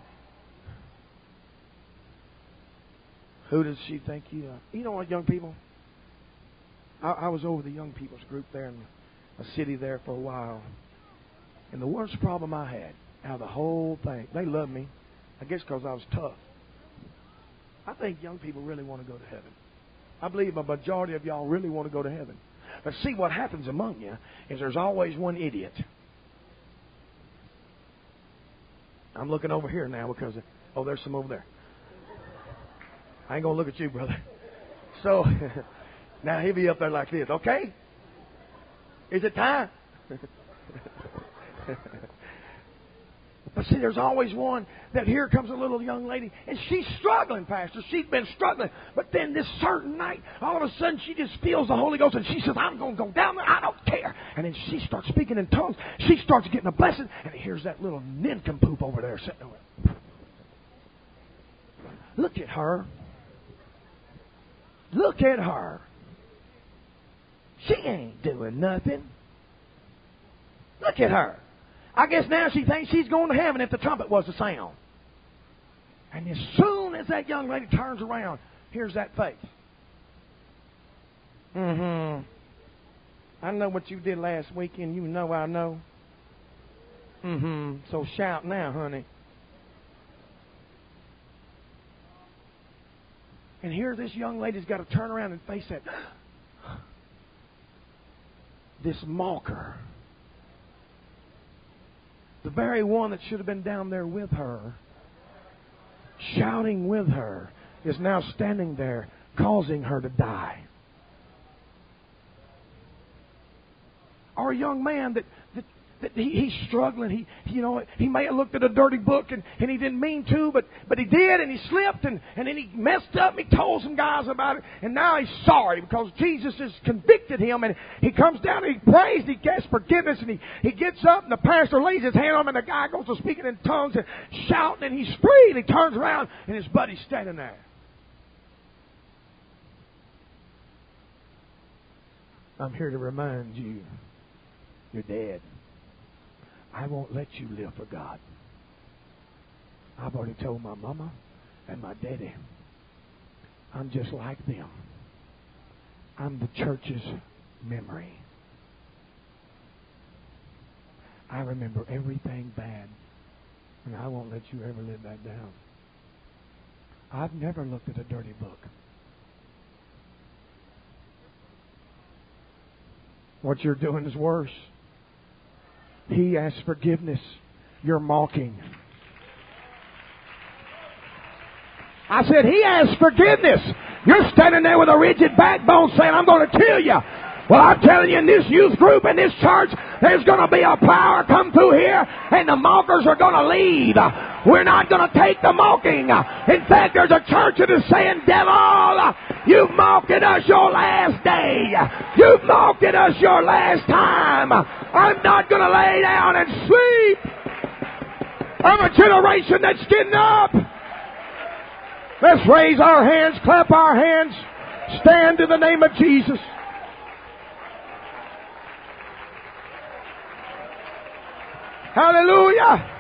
S1: Who does she think you are? You know what, young people? I was over the young people's group there in a city there for a while. And the worst problem I had out of the whole thing, they loved me, I guess because I was tough. I think young people really want to go to heaven. I believe a majority of y'all really want to go to heaven. But see, what happens among you is there's always one idiot. I'm looking over here now because, there's some over there. I ain't going to look at you, brother. So, now he'll be up there like this, okay? Is it time? But see, there's always one that here comes a little young lady, and she's struggling, Pastor. She's been struggling. But then this certain night, all of a sudden, she just feels the Holy Ghost, and she says, I'm going to go down there. I don't care. And then she starts speaking in tongues. She starts getting a blessing, and here's that little nincompoop over there sitting over. Look at her. Look at her. She ain't doing nothing. Look at her. I guess now she thinks she's going to heaven if the trumpet was to sound. And as soon as that young lady turns around, here's that face. I know what you did last weekend. You know I know. So shout now, honey. And here this young lady's got to turn around and face that. This mocker. The very one that should have been down there with her, shouting with her, is now standing there causing her to die. Or a young man that he's struggling. He may have looked at a dirty book and he didn't mean to, but he did, and he slipped, and then he messed up, and he told some guys about it, and now he's sorry because Jesus has convicted him, and he comes down and he prays, and he asks forgiveness, and he gets up, and the pastor lays his hand on him, and the guy goes to speaking in tongues and shouting, and he's free, and he turns around, and his buddy's standing there. I'm here to remind you, you're dead. I won't let you live for God. I've already told my mama and my daddy, I'm just like them. I'm the church's memory. I remember everything bad, and I won't let you ever live that down. I've never looked at a dirty book. What you're doing is worse. He asks forgiveness. You're mocking. I said, he asks forgiveness. You're standing there with a rigid backbone saying, I'm going to kill you. Well, I'm telling you, in this youth group, in this church, there's going to be a power come through here, and the mockers are going to leave. We're not going to take the mocking. In fact, there's a church that is saying, devil, you've mocked at us your last day. You've mocked at us your last time. I'm not going to lay down and sleep. I'm a generation that's getting up. Let's raise our hands, clap our hands, stand in the name of Jesus. Hallelujah.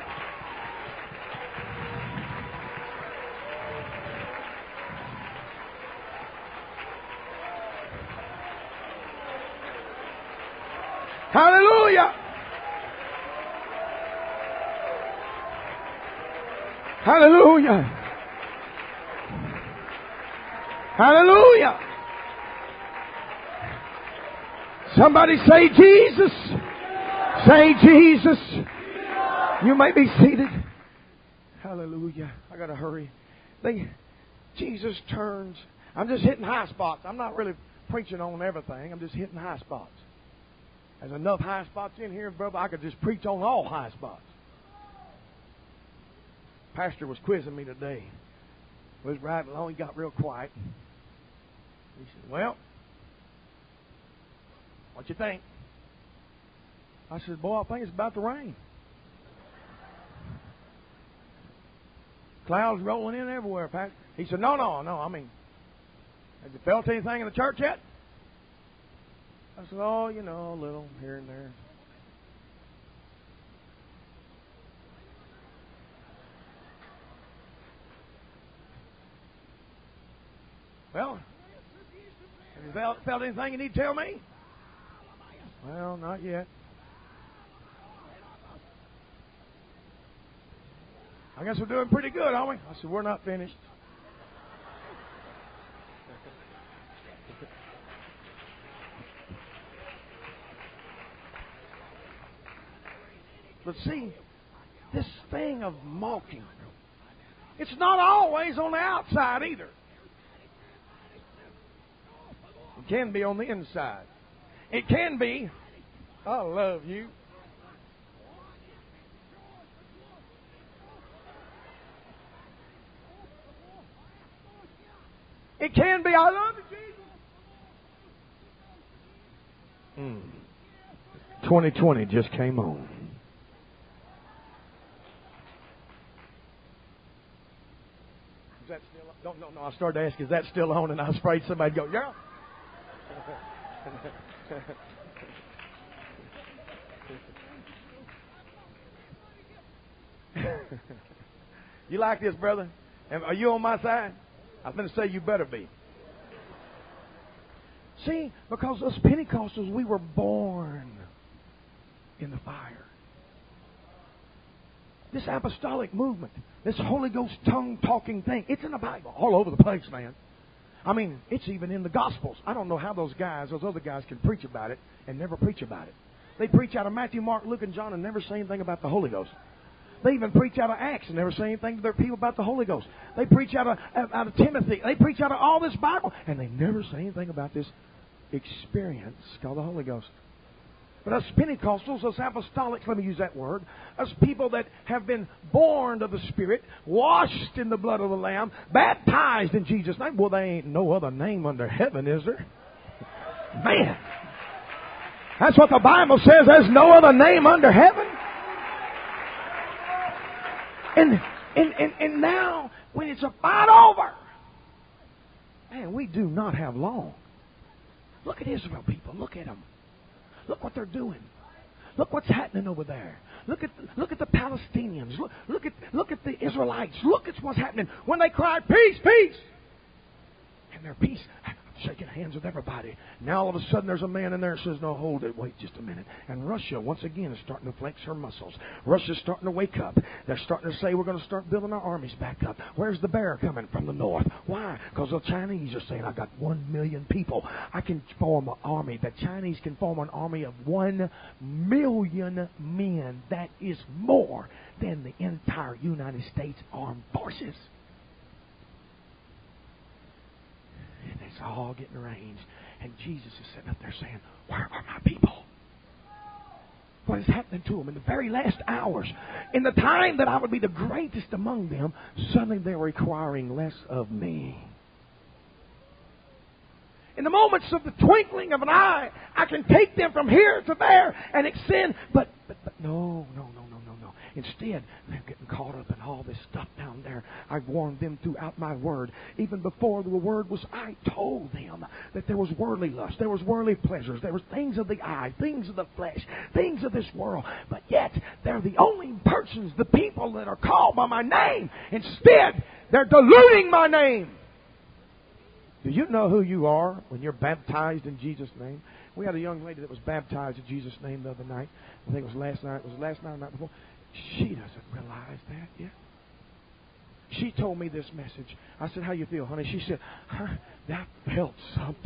S1: Hallelujah. Hallelujah. Hallelujah. Somebody say Jesus. Say Jesus. You may be seated. Hallelujah. I got to hurry. Jesus turns. I'm just hitting high spots. I'm not really preaching on everything. I'm just hitting high spots. There's enough high spots in here, brother. I could just preach on all high spots. Pastor was quizzing me today. Was riding along. He got real quiet. He said, well, what you think? I said, boy, I think it's about to rain. Clouds rolling in everywhere, Pastor. He said, no. I mean, have you felt anything in the church yet? I said, oh, a little here and there. Well, have you felt anything you need to tell me? Well, not yet. I guess we're doing pretty good, aren't we? I said, we're not finished. But see, this thing of mocking, it's not always on the outside either. It can be on the inside. It can be, I love you. It can be, I love you, Jesus. 2020 just came on. Is that still on? No. I started to ask, is that still on? And I was afraid somebody'd go, yeah. You like this, brother? Are you on my side? I'm going to say you better be. See, because us Pentecostals, we were born in the fire. This apostolic movement, this Holy Ghost tongue-talking thing, it's in the Bible all over the place, man. I mean, it's even in the Gospels. I don't know how those other guys can preach about it and never preach about it. They preach out of Matthew, Mark, Luke, and John and never say anything about the Holy Ghost. They even preach out of Acts and never say anything to their people about the Holy Ghost. They preach out of Timothy. They preach out of all this Bible, and they never say anything about this experience called the Holy Ghost. But us Pentecostals, us apostolics, let me use that word, us people that have been born of the Spirit, washed in the blood of the Lamb, baptized in Jesus' name. Well, there ain't no other name under heaven, is there? Man, that's what the Bible says. There's no other name under heaven. And now, when it's about over, man, we do not have long. Look at Israel, people. Look at them. Look what they're doing. Look what's happening over there. Look at the Palestinians. Look at the Israelites. Look at what's happening when they cry, peace, peace. And their peace, shaking hands with everybody. Now all of a sudden there's a man in there that says, no, hold it, wait just a minute. And Russia, once again, is starting to flex her muscles. Russia's starting to wake up. They're starting to say, we're going to start building our armies back up. Where's the bear coming? From the north. Why? Because the Chinese are saying, I got 1 million people. I can form an army. The Chinese can form an army of 1 million men. That is more than the entire United States Armed Forces. And it's all getting arranged. And Jesus is sitting up there saying, where are my people? What is happening to them in the very last hours? In the time that I would be the greatest among them, suddenly they're requiring less of me. In the moments of the twinkling of an eye, I can take them from here to there and extend. But no. Instead, they're getting caught up in all this stuff down there. I've warned them throughout my word. Even before the word was, I told them that there was worldly lust, there was worldly pleasures, there was things of the eye, things of the flesh, things of this world. But yet, they're the only persons, the people that are called by my name. Instead, they're diluting my name. Do you know who you are when you're baptized in Jesus' name? We had a young lady that was baptized in Jesus' name the other night. I think it was last night. It was last night or the night before. She doesn't realize that yet. She told me this message. I said, how you feel, honey? She said, that felt something.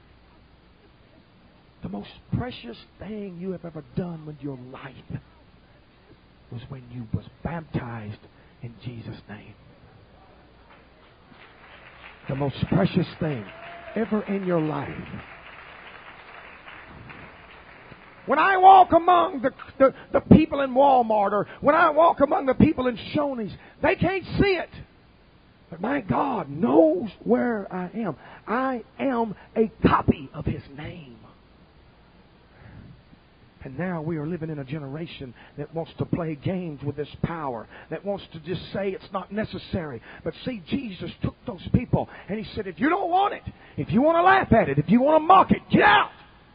S1: The most precious thing you have ever done with your life was when you was baptized in Jesus' name. The most precious thing ever in your life. When I walk among the people in Walmart, or when I walk among the people in Shoney's, they can't see it. But my God knows where I am. I am a copy of His name. And now we are living in a generation that wants to play games with this power, that wants to just say it's not necessary. But see, Jesus took those people and He said, if you don't want it, if you want to laugh at it, if you want to mock it, get out.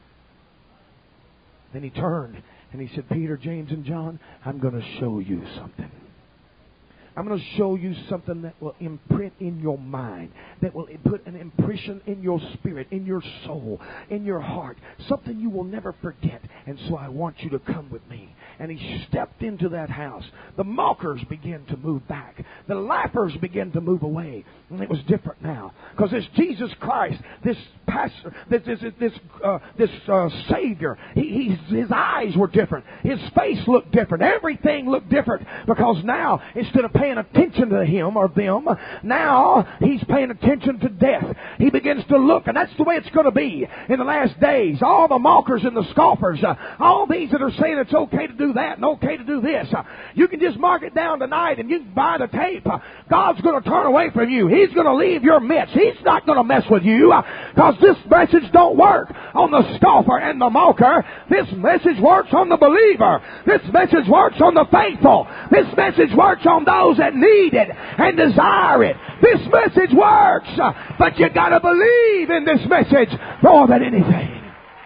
S1: Then He turned and He said, Peter, James, and John, I'm going to show you something. I'm going to show you something that will imprint in your mind, that will put an impression in your spirit, in your soul, in your heart, something you will never forget. And so I want you to come with me. And He stepped into that house. The mockers began to move back. The laughers began to move away. And it was different now. Because this Jesus Christ, this pastor, this Savior, his eyes were different. His face looked different. Everything looked different. Because now, instead of paying attention to him or them, now He's paying attention to death. He begins to look, and that's the way it's going to be in the last days. All the mockers and the scoffers, all these that are saying it's okay to do that and okay to do this, you can just mark it down tonight and you can buy the tape. God's going to turn away from you. He's going to leave your midst. He's not going to mess with you, because this message don't work on the scoffer and the mocker. This message works on the believer. This message works on the faithful. This message works on those that need it and desire it. This message works, but you got to believe in this message more than anything.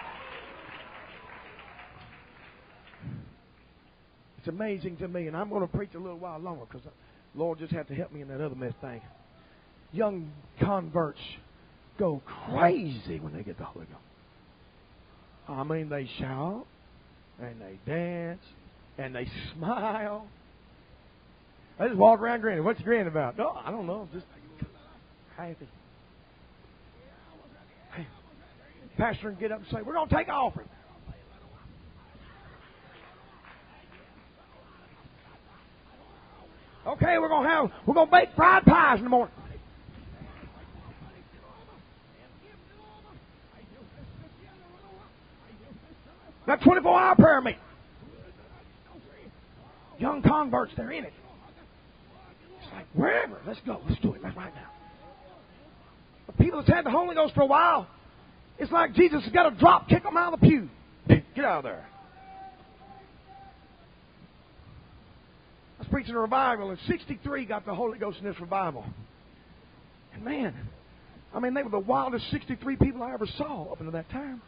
S1: It's amazing to me, and I'm going to preach a little while longer because the Lord just had to help me in that other mess thing. Young converts go crazy when they get the Holy Ghost. I mean, they shout, and they dance, and they smile. I just walk around grinning. What's you grinning about? No, I don't know. Just happy. Hey, pastor can get up and say, we're going to take offering. Okay, we're gonna bake fried pies in the morning. That 24-hour prayer meeting. Young converts, they're in it. It's like, wherever, let's go. Let's do it right now. The people that's had the Holy Ghost for a while, it's like Jesus has got to drop kick them out of the pew. Get out of there. I was preaching a revival, and 63 got the Holy Ghost in this revival. And man, I mean, they were the wildest 63 people I ever saw up until that time.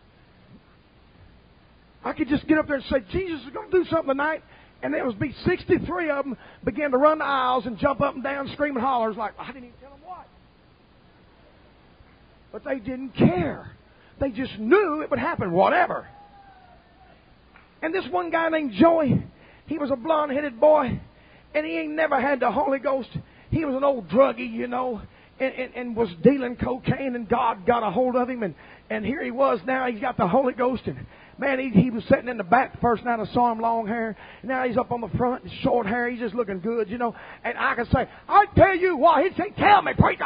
S1: I could just get up there and say, Jesus is going to do something tonight. And there was 63 of them began to run the aisles and jump up and down, scream and holler. It's like, I didn't even tell them what. But they didn't care. They just knew it would happen, whatever. And this one guy named Joey, he was a blonde-headed boy, and he ain't never had the Holy Ghost. He was an old druggie, you know, and was dealing cocaine, and God got a hold of him. And here he was now. He's got the Holy Ghost, and man, he was sitting in the back the first night I saw him, long hair. And now he's up on the front, short hair. He's just looking good, you know. And I can say, I tell you what. He'd say, tell me, preacher.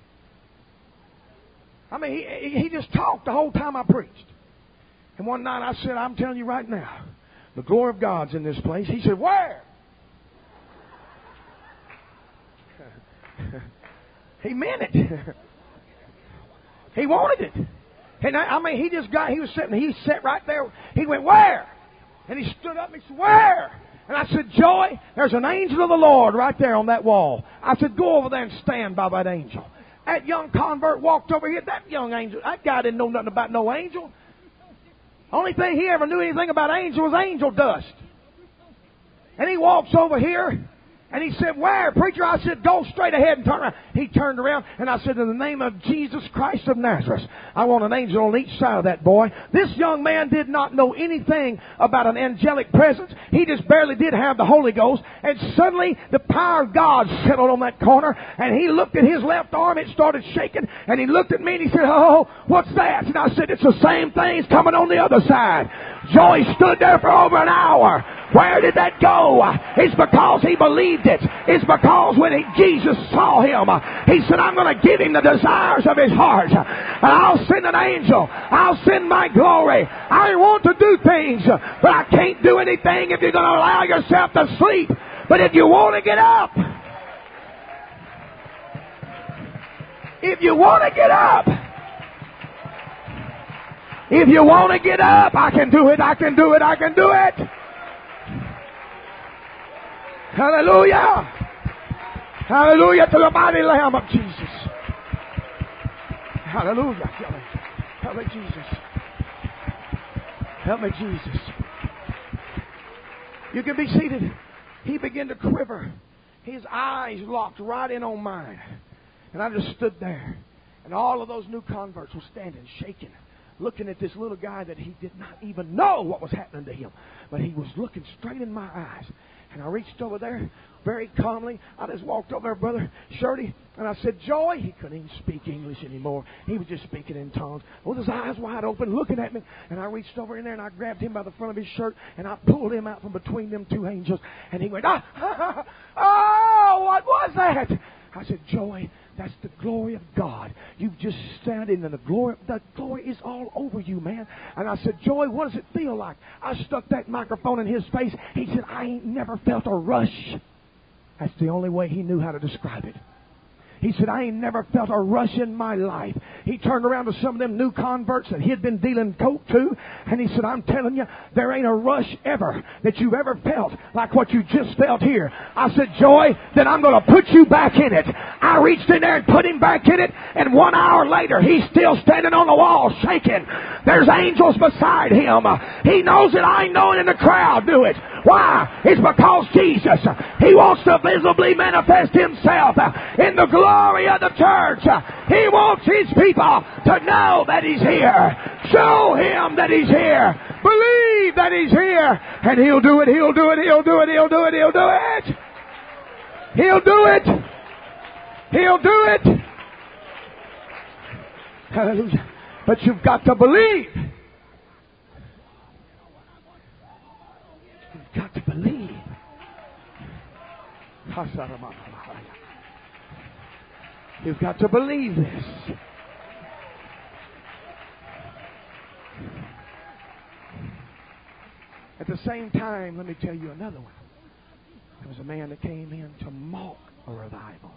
S1: I mean, he just talked the whole time I preached. And one night I said, I'm telling you right now, the glory of God's in this place. He said, where? He meant it. He wanted it. And I mean, he was sitting, he sat right there. He went, where? And he stood up and he said, where? And I said, Joy, there's an angel of the Lord right there on that wall. I said, go over there and stand by that angel. That young convert walked over here. That young angel, that guy didn't know nothing about no angel. Only thing he ever knew anything about angel was angel dust. And he walks over here. And he said, where, preacher? I said, go straight ahead and turn around. He turned around, and I said, in the name of Jesus Christ of Nazareth, I want an angel on each side of that boy. This young man did not know anything about an angelic presence. He just barely did have the Holy Ghost. And suddenly, the power of God settled on that corner, and he looked at his left arm. It started shaking, and he looked at me, and he said, oh, what's that? And I said, it's the same thing. It's coming on the other side. Joey stood there for over an hour. Where did that go? It's because he believed it. It's because when Jesus saw him, he said, I'm going to give him the desires of his heart. And I'll send an angel. I'll send my glory. I want to do things, but I can't do anything if you're going to allow yourself to sleep. But if you want to get up, if you want to get up, if you want to get up, I can do it, I can do it, I can do it. Hallelujah. Hallelujah to the mighty Lamb of Jesus. Hallelujah. Help me, Jesus. Help me, Jesus. You can be seated. He began to quiver. His eyes locked right in on mine. And I just stood there. And all of those new converts were standing, shaking, looking at this little guy that he did not even know what was happening to him. But he was looking straight in my eyes. And I reached over there very calmly. I just walked over there, Brother Shirley, and I said, Joy. He couldn't even speak English anymore. He was just speaking in tongues with his eyes wide open, looking at me. And I reached over in there, and I grabbed him by the front of his shirt, and I pulled him out from between them two angels. And he went, oh, what was that? I said, Joy, that's the glory of God. You've just standing in the glory is all over you, man. And I said, Joy, what does it feel like? I stuck that microphone in his face. He said, I ain't never felt a rush. That's the only way he knew how to describe it. He said, I ain't never felt a rush in my life. He turned around to some of them new converts that he had been dealing coke to, and he said, I'm telling you, there ain't a rush ever that you've ever felt like what you just felt here. I said, Joy, then I'm going to put you back in it. I reached in there and put him back in it, and 1 hour later, he's still standing on the wall shaking. There's angels beside him. He knows it. I know it, in the crowd do it. Why? It's because Jesus, He wants to visibly manifest Himself in the glory of the church. He wants His people to know that He's here. Show Him that He's here. Believe that He's here. And He'll do it, He'll do it, He'll do it, He'll do it, He'll do it. He'll do it. He'll do it. Hallelujah. But you've got to believe. You've got to believe. You've got to believe this. At the same time, let me tell you another one. There was a man that came in to mock a revival.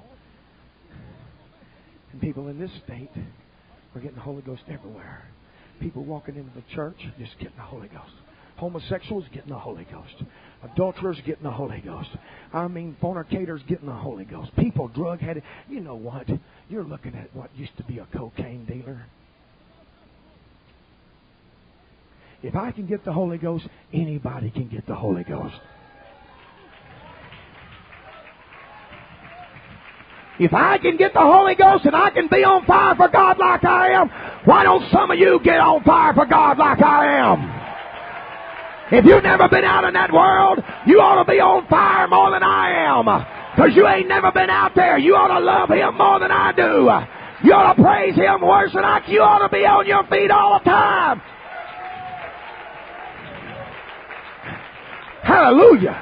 S1: And people in this state were getting the Holy Ghost everywhere. People walking into the church just getting the Holy Ghost. Homosexuals getting the Holy Ghost. Adulterers getting the Holy Ghost. I mean, fornicators getting the Holy Ghost. People drug-headed. You know what? You're looking at what used to be a cocaine dealer. If I can get the Holy Ghost, anybody can get the Holy Ghost. If I can get the Holy Ghost and I can be on fire for God like I am, why don't some of you get on fire for God like I am? If you've never been out in that world, you ought to be on fire more than I am. Because you ain't never been out there. You ought to love Him more than I do. You ought to praise Him worse than I do. You ought to be on your feet all the time. Hallelujah.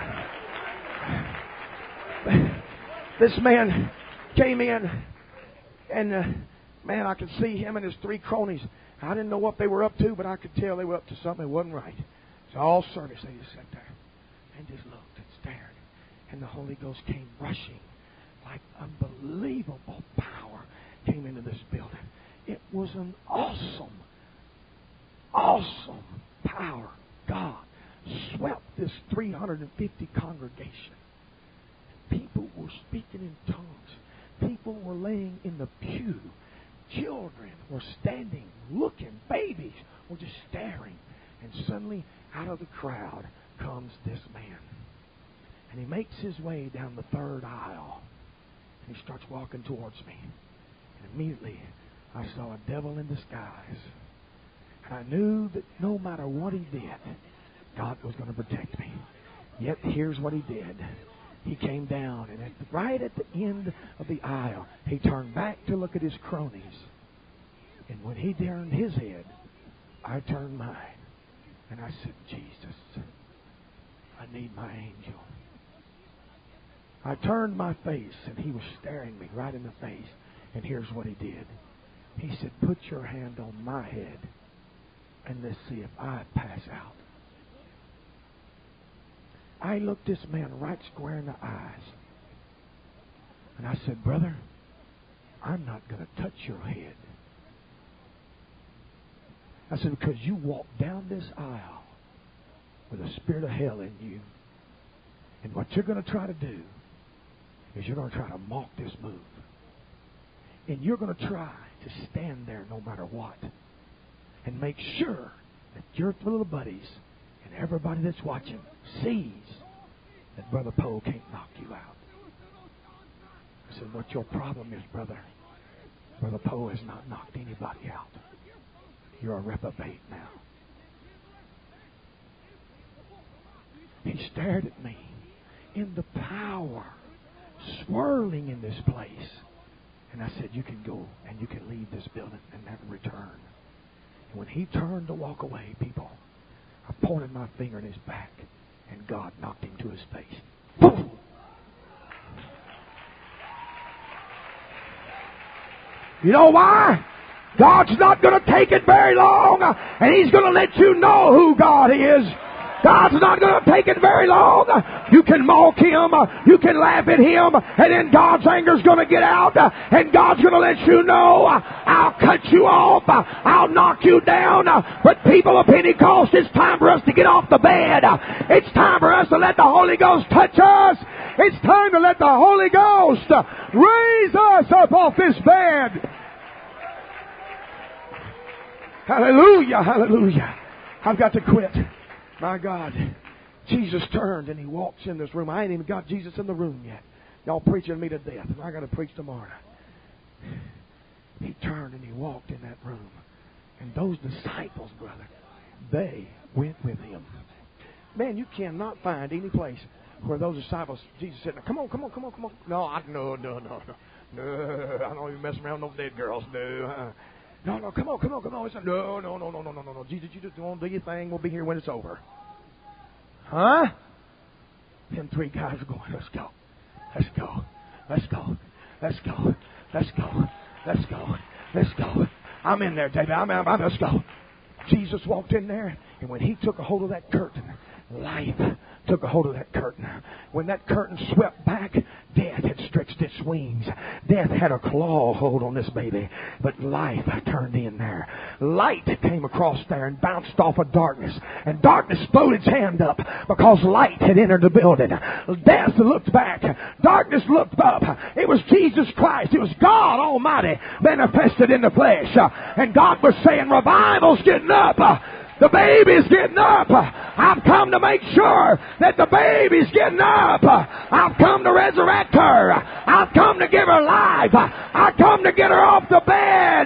S1: This man came in, and man, I could see him and his three cronies. I didn't know what they were up to, but I could tell they were up to something that wasn't right. So all service, they just sat there and just looked and stared. And the Holy Ghost came rushing like unbelievable power came into this building. It was an awesome, awesome power. God swept this 350 congregation. People were speaking in tongues. People were laying in the pew. Children were standing, looking. Babies were just staring. And suddenly, out of the crowd comes this man. And he makes his way down the third aisle. And he starts walking towards me. And immediately, I saw a devil in disguise. And I knew that no matter what he did, God was going to protect me. Yet, here's what he did. He came down, and right at the end of the aisle, he turned back to look at his cronies. And when he turned his head, I turned mine. And I said, Jesus, I need my angel. I turned my face, and he was staring me right in the face. And here's what he did. He said, put your hand on my head, and let's see if I pass out. I looked this man right square in the eyes. And I said, brother, I'm not going to touch your head. I said, because you walked down this aisle with a spirit of hell in you. And what you're going to try to do is you're going to try to mock this move. And you're going to try to stand there no matter what. And make sure that your little buddies and everybody that's watching sees that Brother Poe can't knock you out. I said, what your problem is, brother, Brother Poe has not knocked anybody out. You're a reprobate now. He stared at me in the power swirling in this place. And I said, you can go and you can leave this building and never return. And when he turned to walk away, people, I pointed my finger in his back, and God knocked him to his face. Boom! You know why? God's not going to take it very long, and He's going to let you know who God is. God's not going to take it very long. You can mock Him, you can laugh at Him, and then God's anger's going to get out, and God's going to let you know, I'll cut you off, I'll knock you down. But people of Pentecost, it's time for us to get off the bed. It's time for us to let the Holy Ghost touch us. It's time to let the Holy Ghost raise us up off this bed. Hallelujah, hallelujah. I've got to quit. My God, Jesus turned and He walks in this room. I ain't even got Jesus in the room yet. Y'all preaching me to death, and I got to preach tomorrow night. He turned and He walked in that room. And those disciples, brother, they went with Him. Man, you cannot find any place where those disciples, Jesus said, come on. No, I don't even mess around with no dead girls. No, come on. He said, no. Jesus, you just go on, do your thing. We'll be here when it's over. Huh? Them three guys are going, let's go. I'm in there, David. Let's go. Jesus walked in there, and when he took a hold of that curtain, life took a hold of that curtain. When that curtain swept back, death had stretched its wings. Death had a claw hold on this baby, but life turned in there. Light came across there and bounced off of darkness, and darkness threw its hand up because light had entered the building. Death looked back. Darkness looked up. It was Jesus Christ. It was God Almighty manifested in the flesh. And God was saying, revival's getting up. The baby's getting up. I've come to make sure that the baby's getting up. I've come to resurrect her. I've come to give her life. I've come to get her off the bed.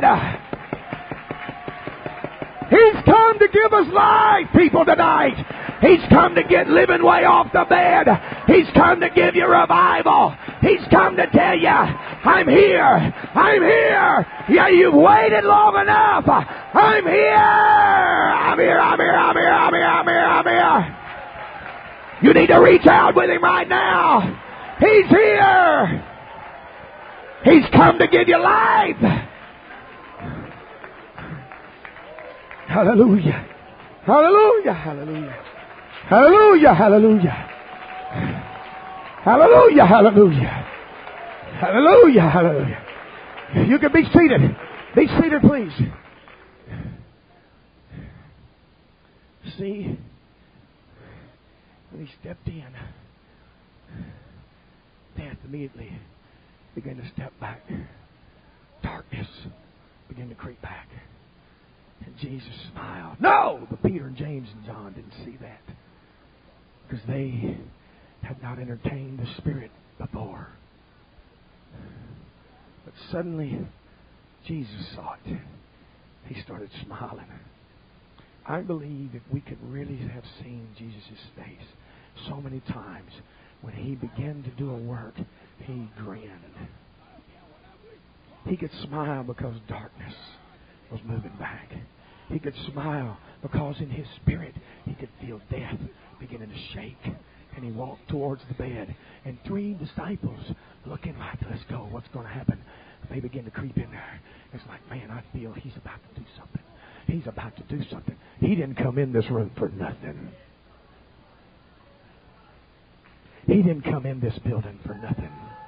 S1: He's come to give us life, people, tonight. He's come to get living way off the bed. He's come to give you revival. He's come to tell you, I'm here. Yeah, you've waited long enough. I'm here. You need to reach out with him right now. He's here. He's come to give you life. Hallelujah. You can be seated. Be seated, please. See, when he stepped in, death immediately began to step back. Darkness began to creep back. And Jesus smiled. No! But Peter and James and John didn't see that, because they had not entertained the Spirit before. But suddenly, Jesus saw it. He started smiling. I believe if we could really have seen Jesus' face so many times, when he began to do a work, he grinned. He could smile because darkness was moving back. He could smile because in his spirit he could feel death beginning to shake. And he walked towards the bed. And three disciples looking like, let's go, what's going to happen? They begin to creep in there. It's like, man, I feel he's about to do something. He's about to do something. He didn't come in this room for nothing. He didn't come in this building for nothing.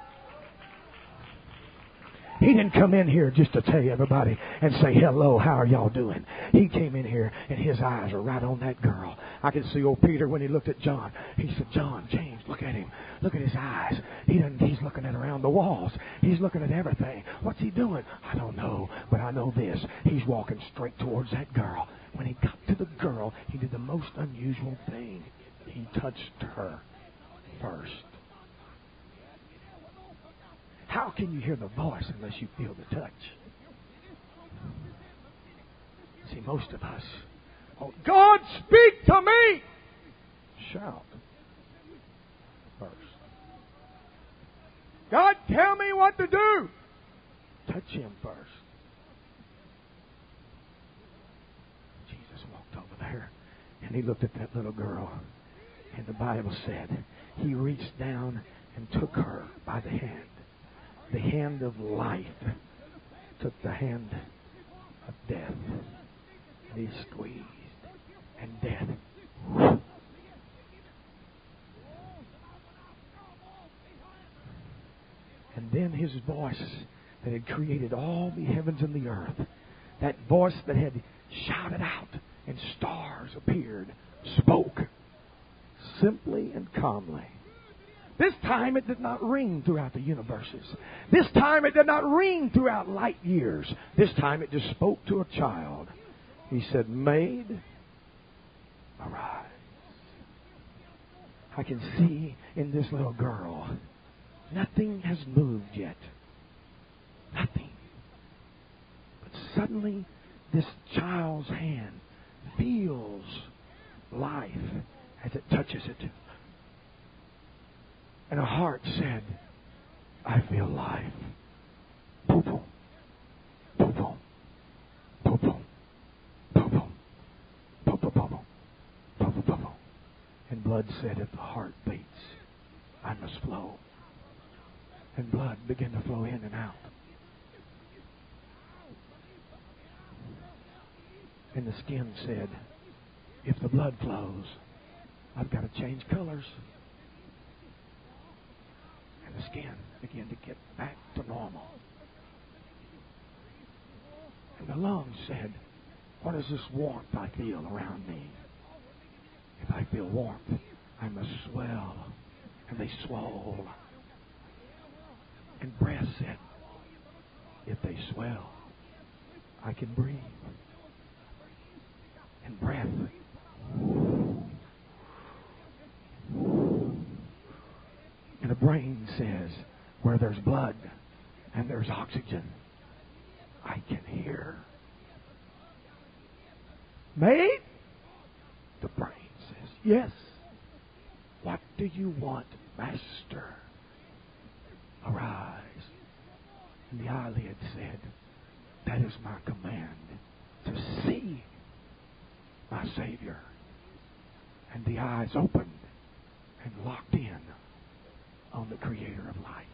S1: He didn't come in here just to tell everybody and say, hello, how are y'all doing? He came in here and his eyes are right on that girl. I could see old Peter when he looked at John. He said, John, James, look at him. Look at his eyes. He's looking at around the walls. He's looking at everything. What's he doing? I don't know, but I know this. He's walking straight towards that girl. When he got to the girl, he did the most unusual thing. He touched her first. How can you hear the voice unless you feel the touch? See, most of us, oh, God, speak to me! Shout first. God, tell me what to do! Touch him first. Jesus walked over there and he looked at that little girl. And the Bible said he reached down and took her by the hand. The hand of life took the hand of death. And he squeezed. And death. Whew. And then his voice that had created all the heavens and the earth, that voice that had shouted out and stars appeared, spoke simply and calmly. This time it did not ring throughout the universes. This time it did not ring throughout light years. This time it just spoke to a child. He said, Maid, arise. I can see in this little girl, nothing has moved yet. Nothing. But suddenly this child's hand feels life as it touches it. And a heart said, I feel life. Poo-poo. Poo-poo. Poo-poo. Poo-poo. Poo-poo. Poo-poo. Poo-poo. Poo-poo. And blood said, if the heart beats, I must flow. And blood began to flow in and out. And the skin said, if the blood flows, I've got to change colors. And the skin began to get back to normal. And the lungs said, what is this warmth I feel around me? If I feel warmth, I must swell. And they swell. And breath said, if they swell, I can breathe. And breath. And the brain says, where there's blood and there's oxygen, I can hear. Mate? The brain says, yes. What do you want, Master? Arise. And the eyelid said, that is my command, to see my Savior. And the eyes opened and locked in on the Creator of life.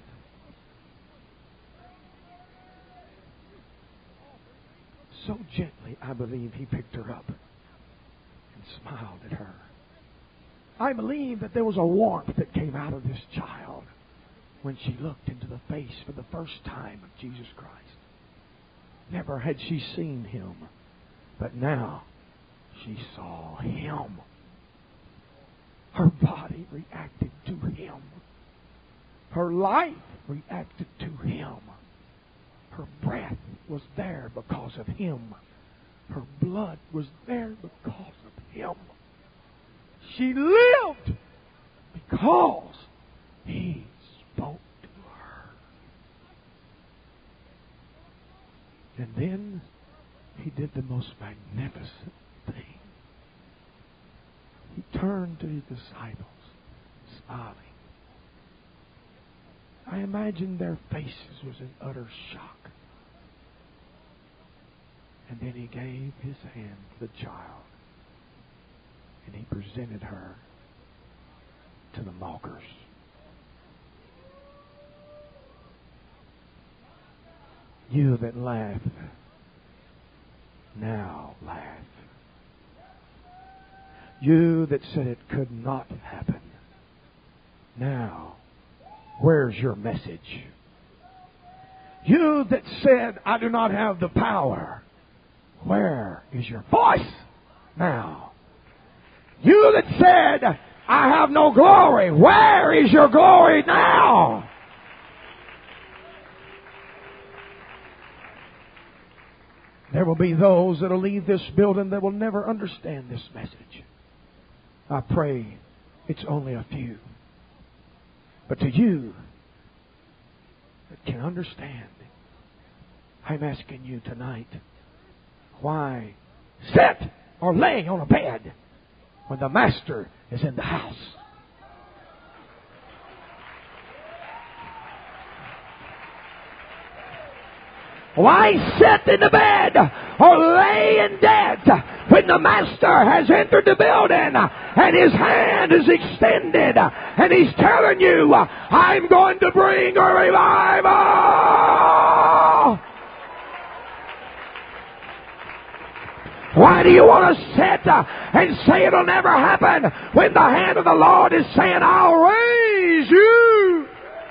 S1: So gently, I believe He picked her up and smiled at her. I believe that there was a warmth that came out of this child when she looked into the face for the first time of Jesus Christ. Never had she seen Him, but now she saw Him. Her body reacted to Him. Her life reacted to Him. Her breath was there because of Him. Her blood was there because of Him. She lived because He spoke to her. And then He did the most magnificent thing. He turned to His disciples, smiling. I imagine their faces was in utter shock. And then He gave His hand to the child. And He presented her to the mockers. You that laugh, now laugh. You that said it could not happen, now where's your message? You that said, I do not have the power, where is your voice now? You that said, I have no glory, where is your glory now? There will be those that will leave this building that will never understand this message. I pray it's only a few. But to you that can understand, I'm asking you tonight, why sit or lay on a bed when the Master is in the house? Why sit in the bed or lay in debt when the Master has entered the building and His hand is extended and He's telling you, I'm going to bring a revival? Why do you want to sit and say it'll never happen when the hand of the Lord is saying, I'll raise you?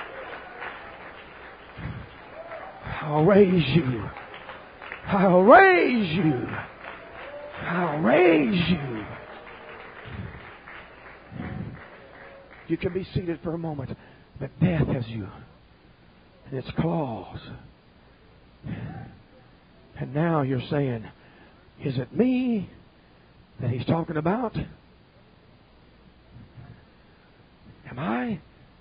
S1: I'll raise you. I'll raise you. I'll raise you. You can be seated for a moment. But death has you in its claws. And now you're saying, is it me that He's talking about? Am I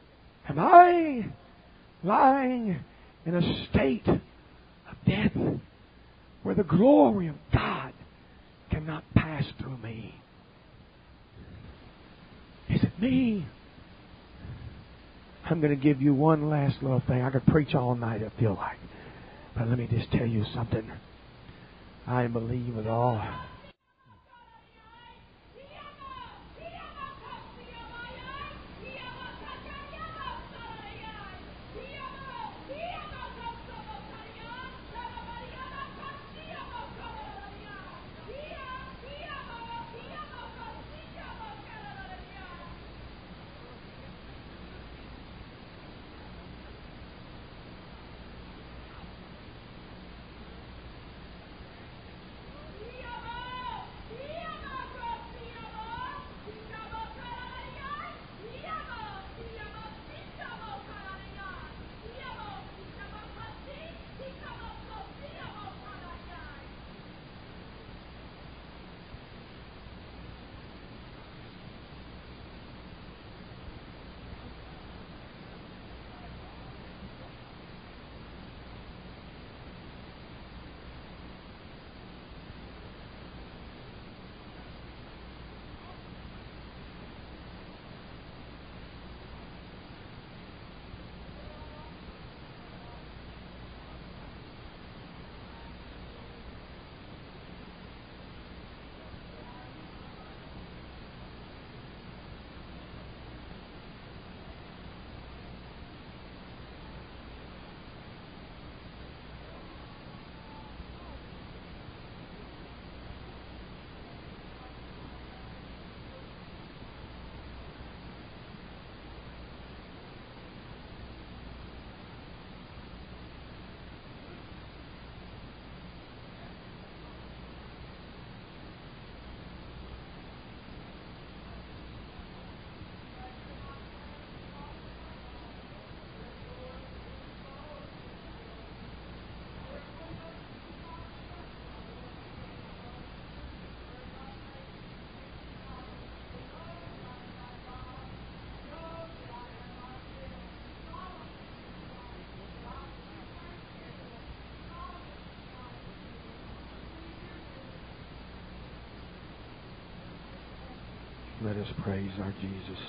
S1: lying in a state of death where the glory of God cannot pass through me? Is it me? I'm going to give you one last little thing. I could preach all night, I feel like. But let me just tell you something. I believe with all. Let us praise our Jesus.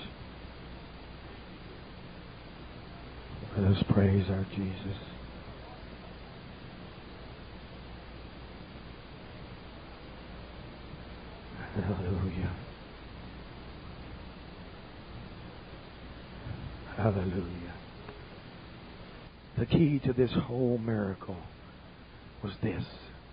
S1: Let us praise our Jesus. Hallelujah. Hallelujah. The key to this whole miracle was this.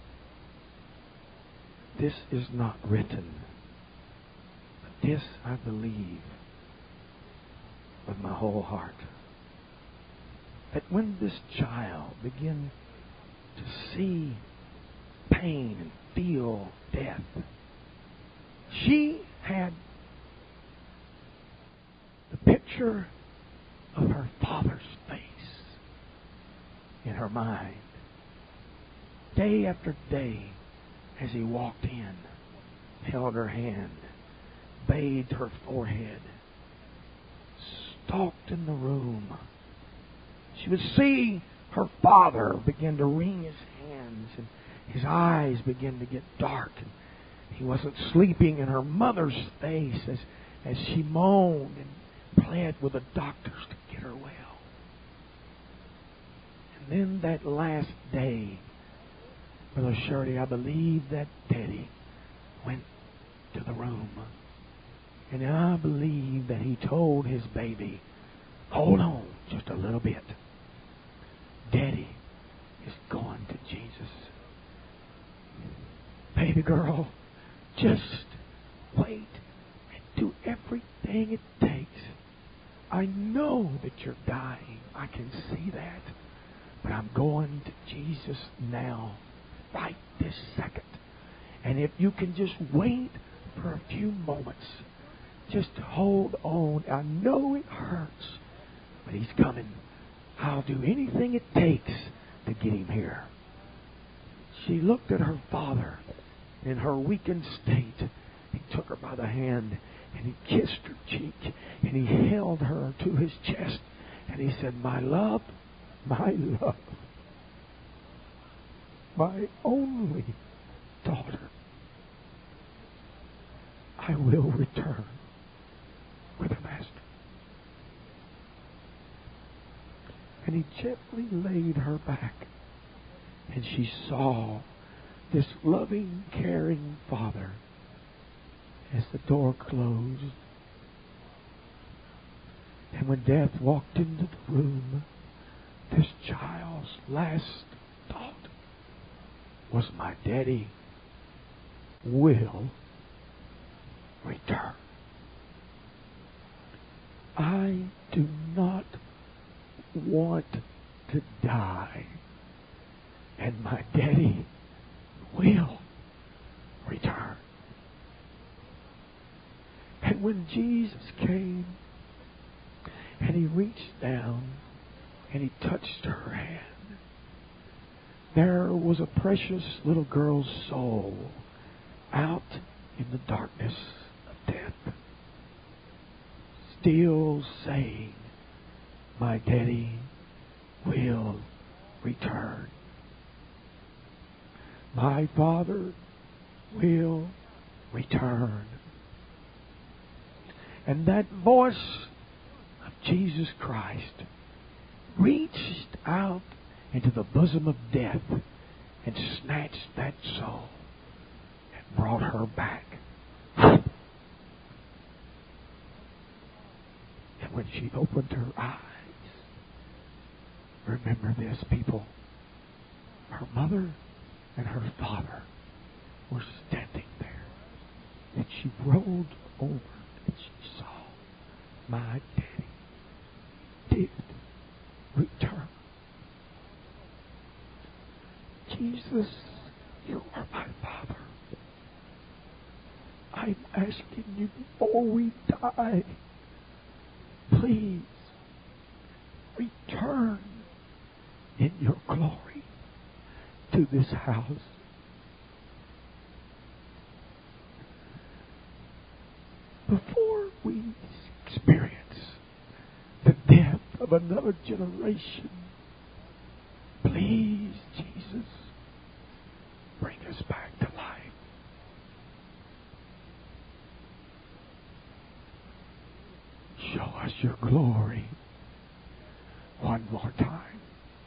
S1: This is not written. But this I believe with my whole heart. That when this child began to see pain and feel death, she had the picture of her father's face in her mind. Day after day, as he walked in, held her hand, bathed her forehead, stalked in the room, she would see her father begin to wring his hands, and his eyes begin to get dark, and he wasn't sleeping in her mother's face as she moaned and pled with the doctors to get her well. And then that last day, Brother Shirley, I believe that Daddy went to the room. And I believe that he told his baby, hold on just a little bit. Daddy is going to Jesus. Baby girl, just wait and do everything it takes. I know that you're dying. I can see that. But I'm going to Jesus now, right this second. And if you can just wait for a few moments, just hold on. I know it hurts, but he's coming. I'll do anything it takes to get him here. She looked at her father in her weakened state. He took her by the hand and he kissed her cheek and he held her to his chest and he said, my love, my only daughter, I will return with the Master. And he gently laid her back. And she saw this loving, caring father as the door closed. And when death walked into the room, this child's last thought was, my daddy will return. I do not want to die, and my daddy will return. And when Jesus came and he reached down and he touched her hand, there was a precious little girl's soul out in the darkness of death, still saying, my daddy will return. My Father will return. And that voice of Jesus Christ reached out into the bosom of death and snatched that soul and brought her back. And when she opened her eyes, remember this, people, her mother and her father were standing there. And she rolled over and she saw, my daddy did return. Jesus, you are my Father. I'm asking you before we die, please return in your glory to this house. Before we experience the death of another generation, please, Jesus, bring us back to life. Show us your glory one more time.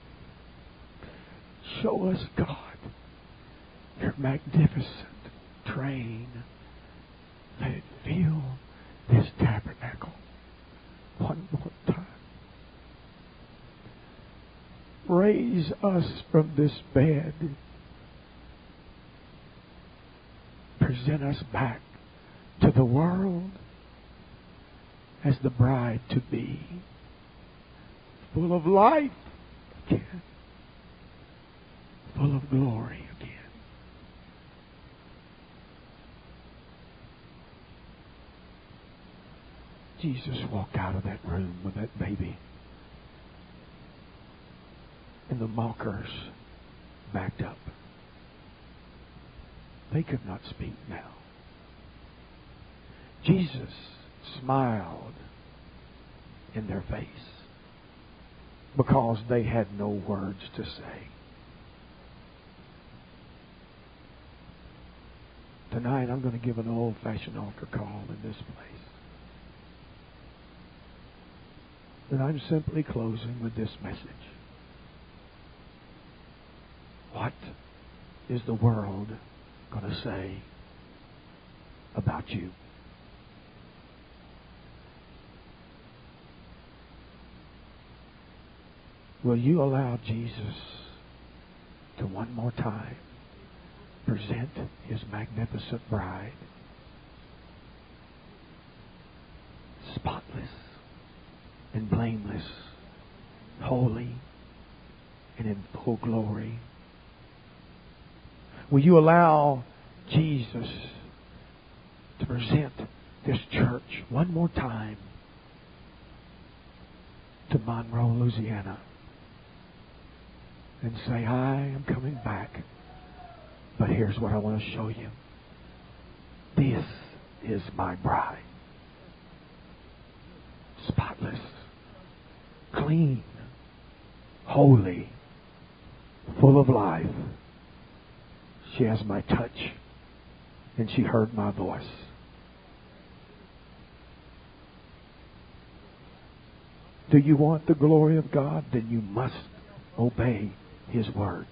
S1: Show us, God, your magnificent train. Let it fill this tabernacle one more time. Raise us from this bed. Present us back to the world as the bride to be, full of life again, full of glory again. Jesus walked out of that room with that baby, and the mockers backed up. They could not speak now. Jesus smiled in their face because they had no words to say. Tonight I'm going to give an old-fashioned altar call in this place. And I'm simply closing with this message. What is the world going to say about you? Will you allow Jesus to one more time present his magnificent bride, spotless and blameless, holy and in full glory? Will you allow Jesus to present this church one more time to Monroe, Louisiana, and say, I am coming back, but here's what I want to show you. This is my bride. Spotless, clean, holy, full of life. She has my touch, and she heard my voice.
S2: Do you want the glory of God? Then you must obey His words.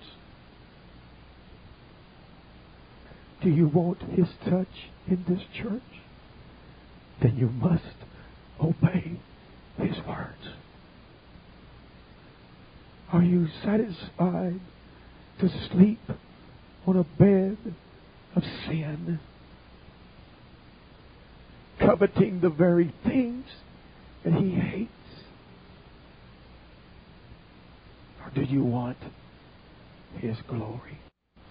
S2: Do you want His touch in this church? Then you must obey His words. Are you satisfied to sleep on a bed of sin, coveting the very things that He hates? Or do you want His glory?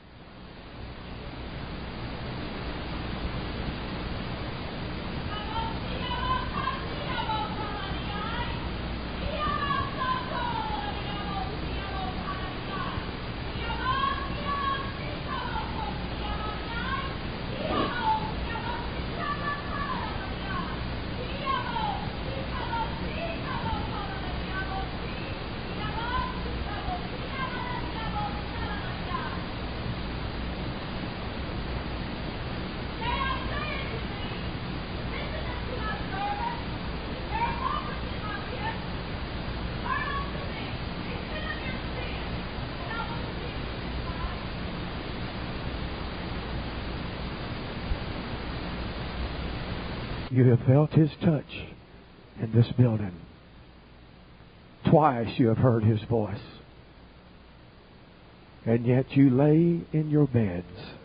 S2: You have felt His touch in this building. Twice you have heard His voice. And yet you lay in your beds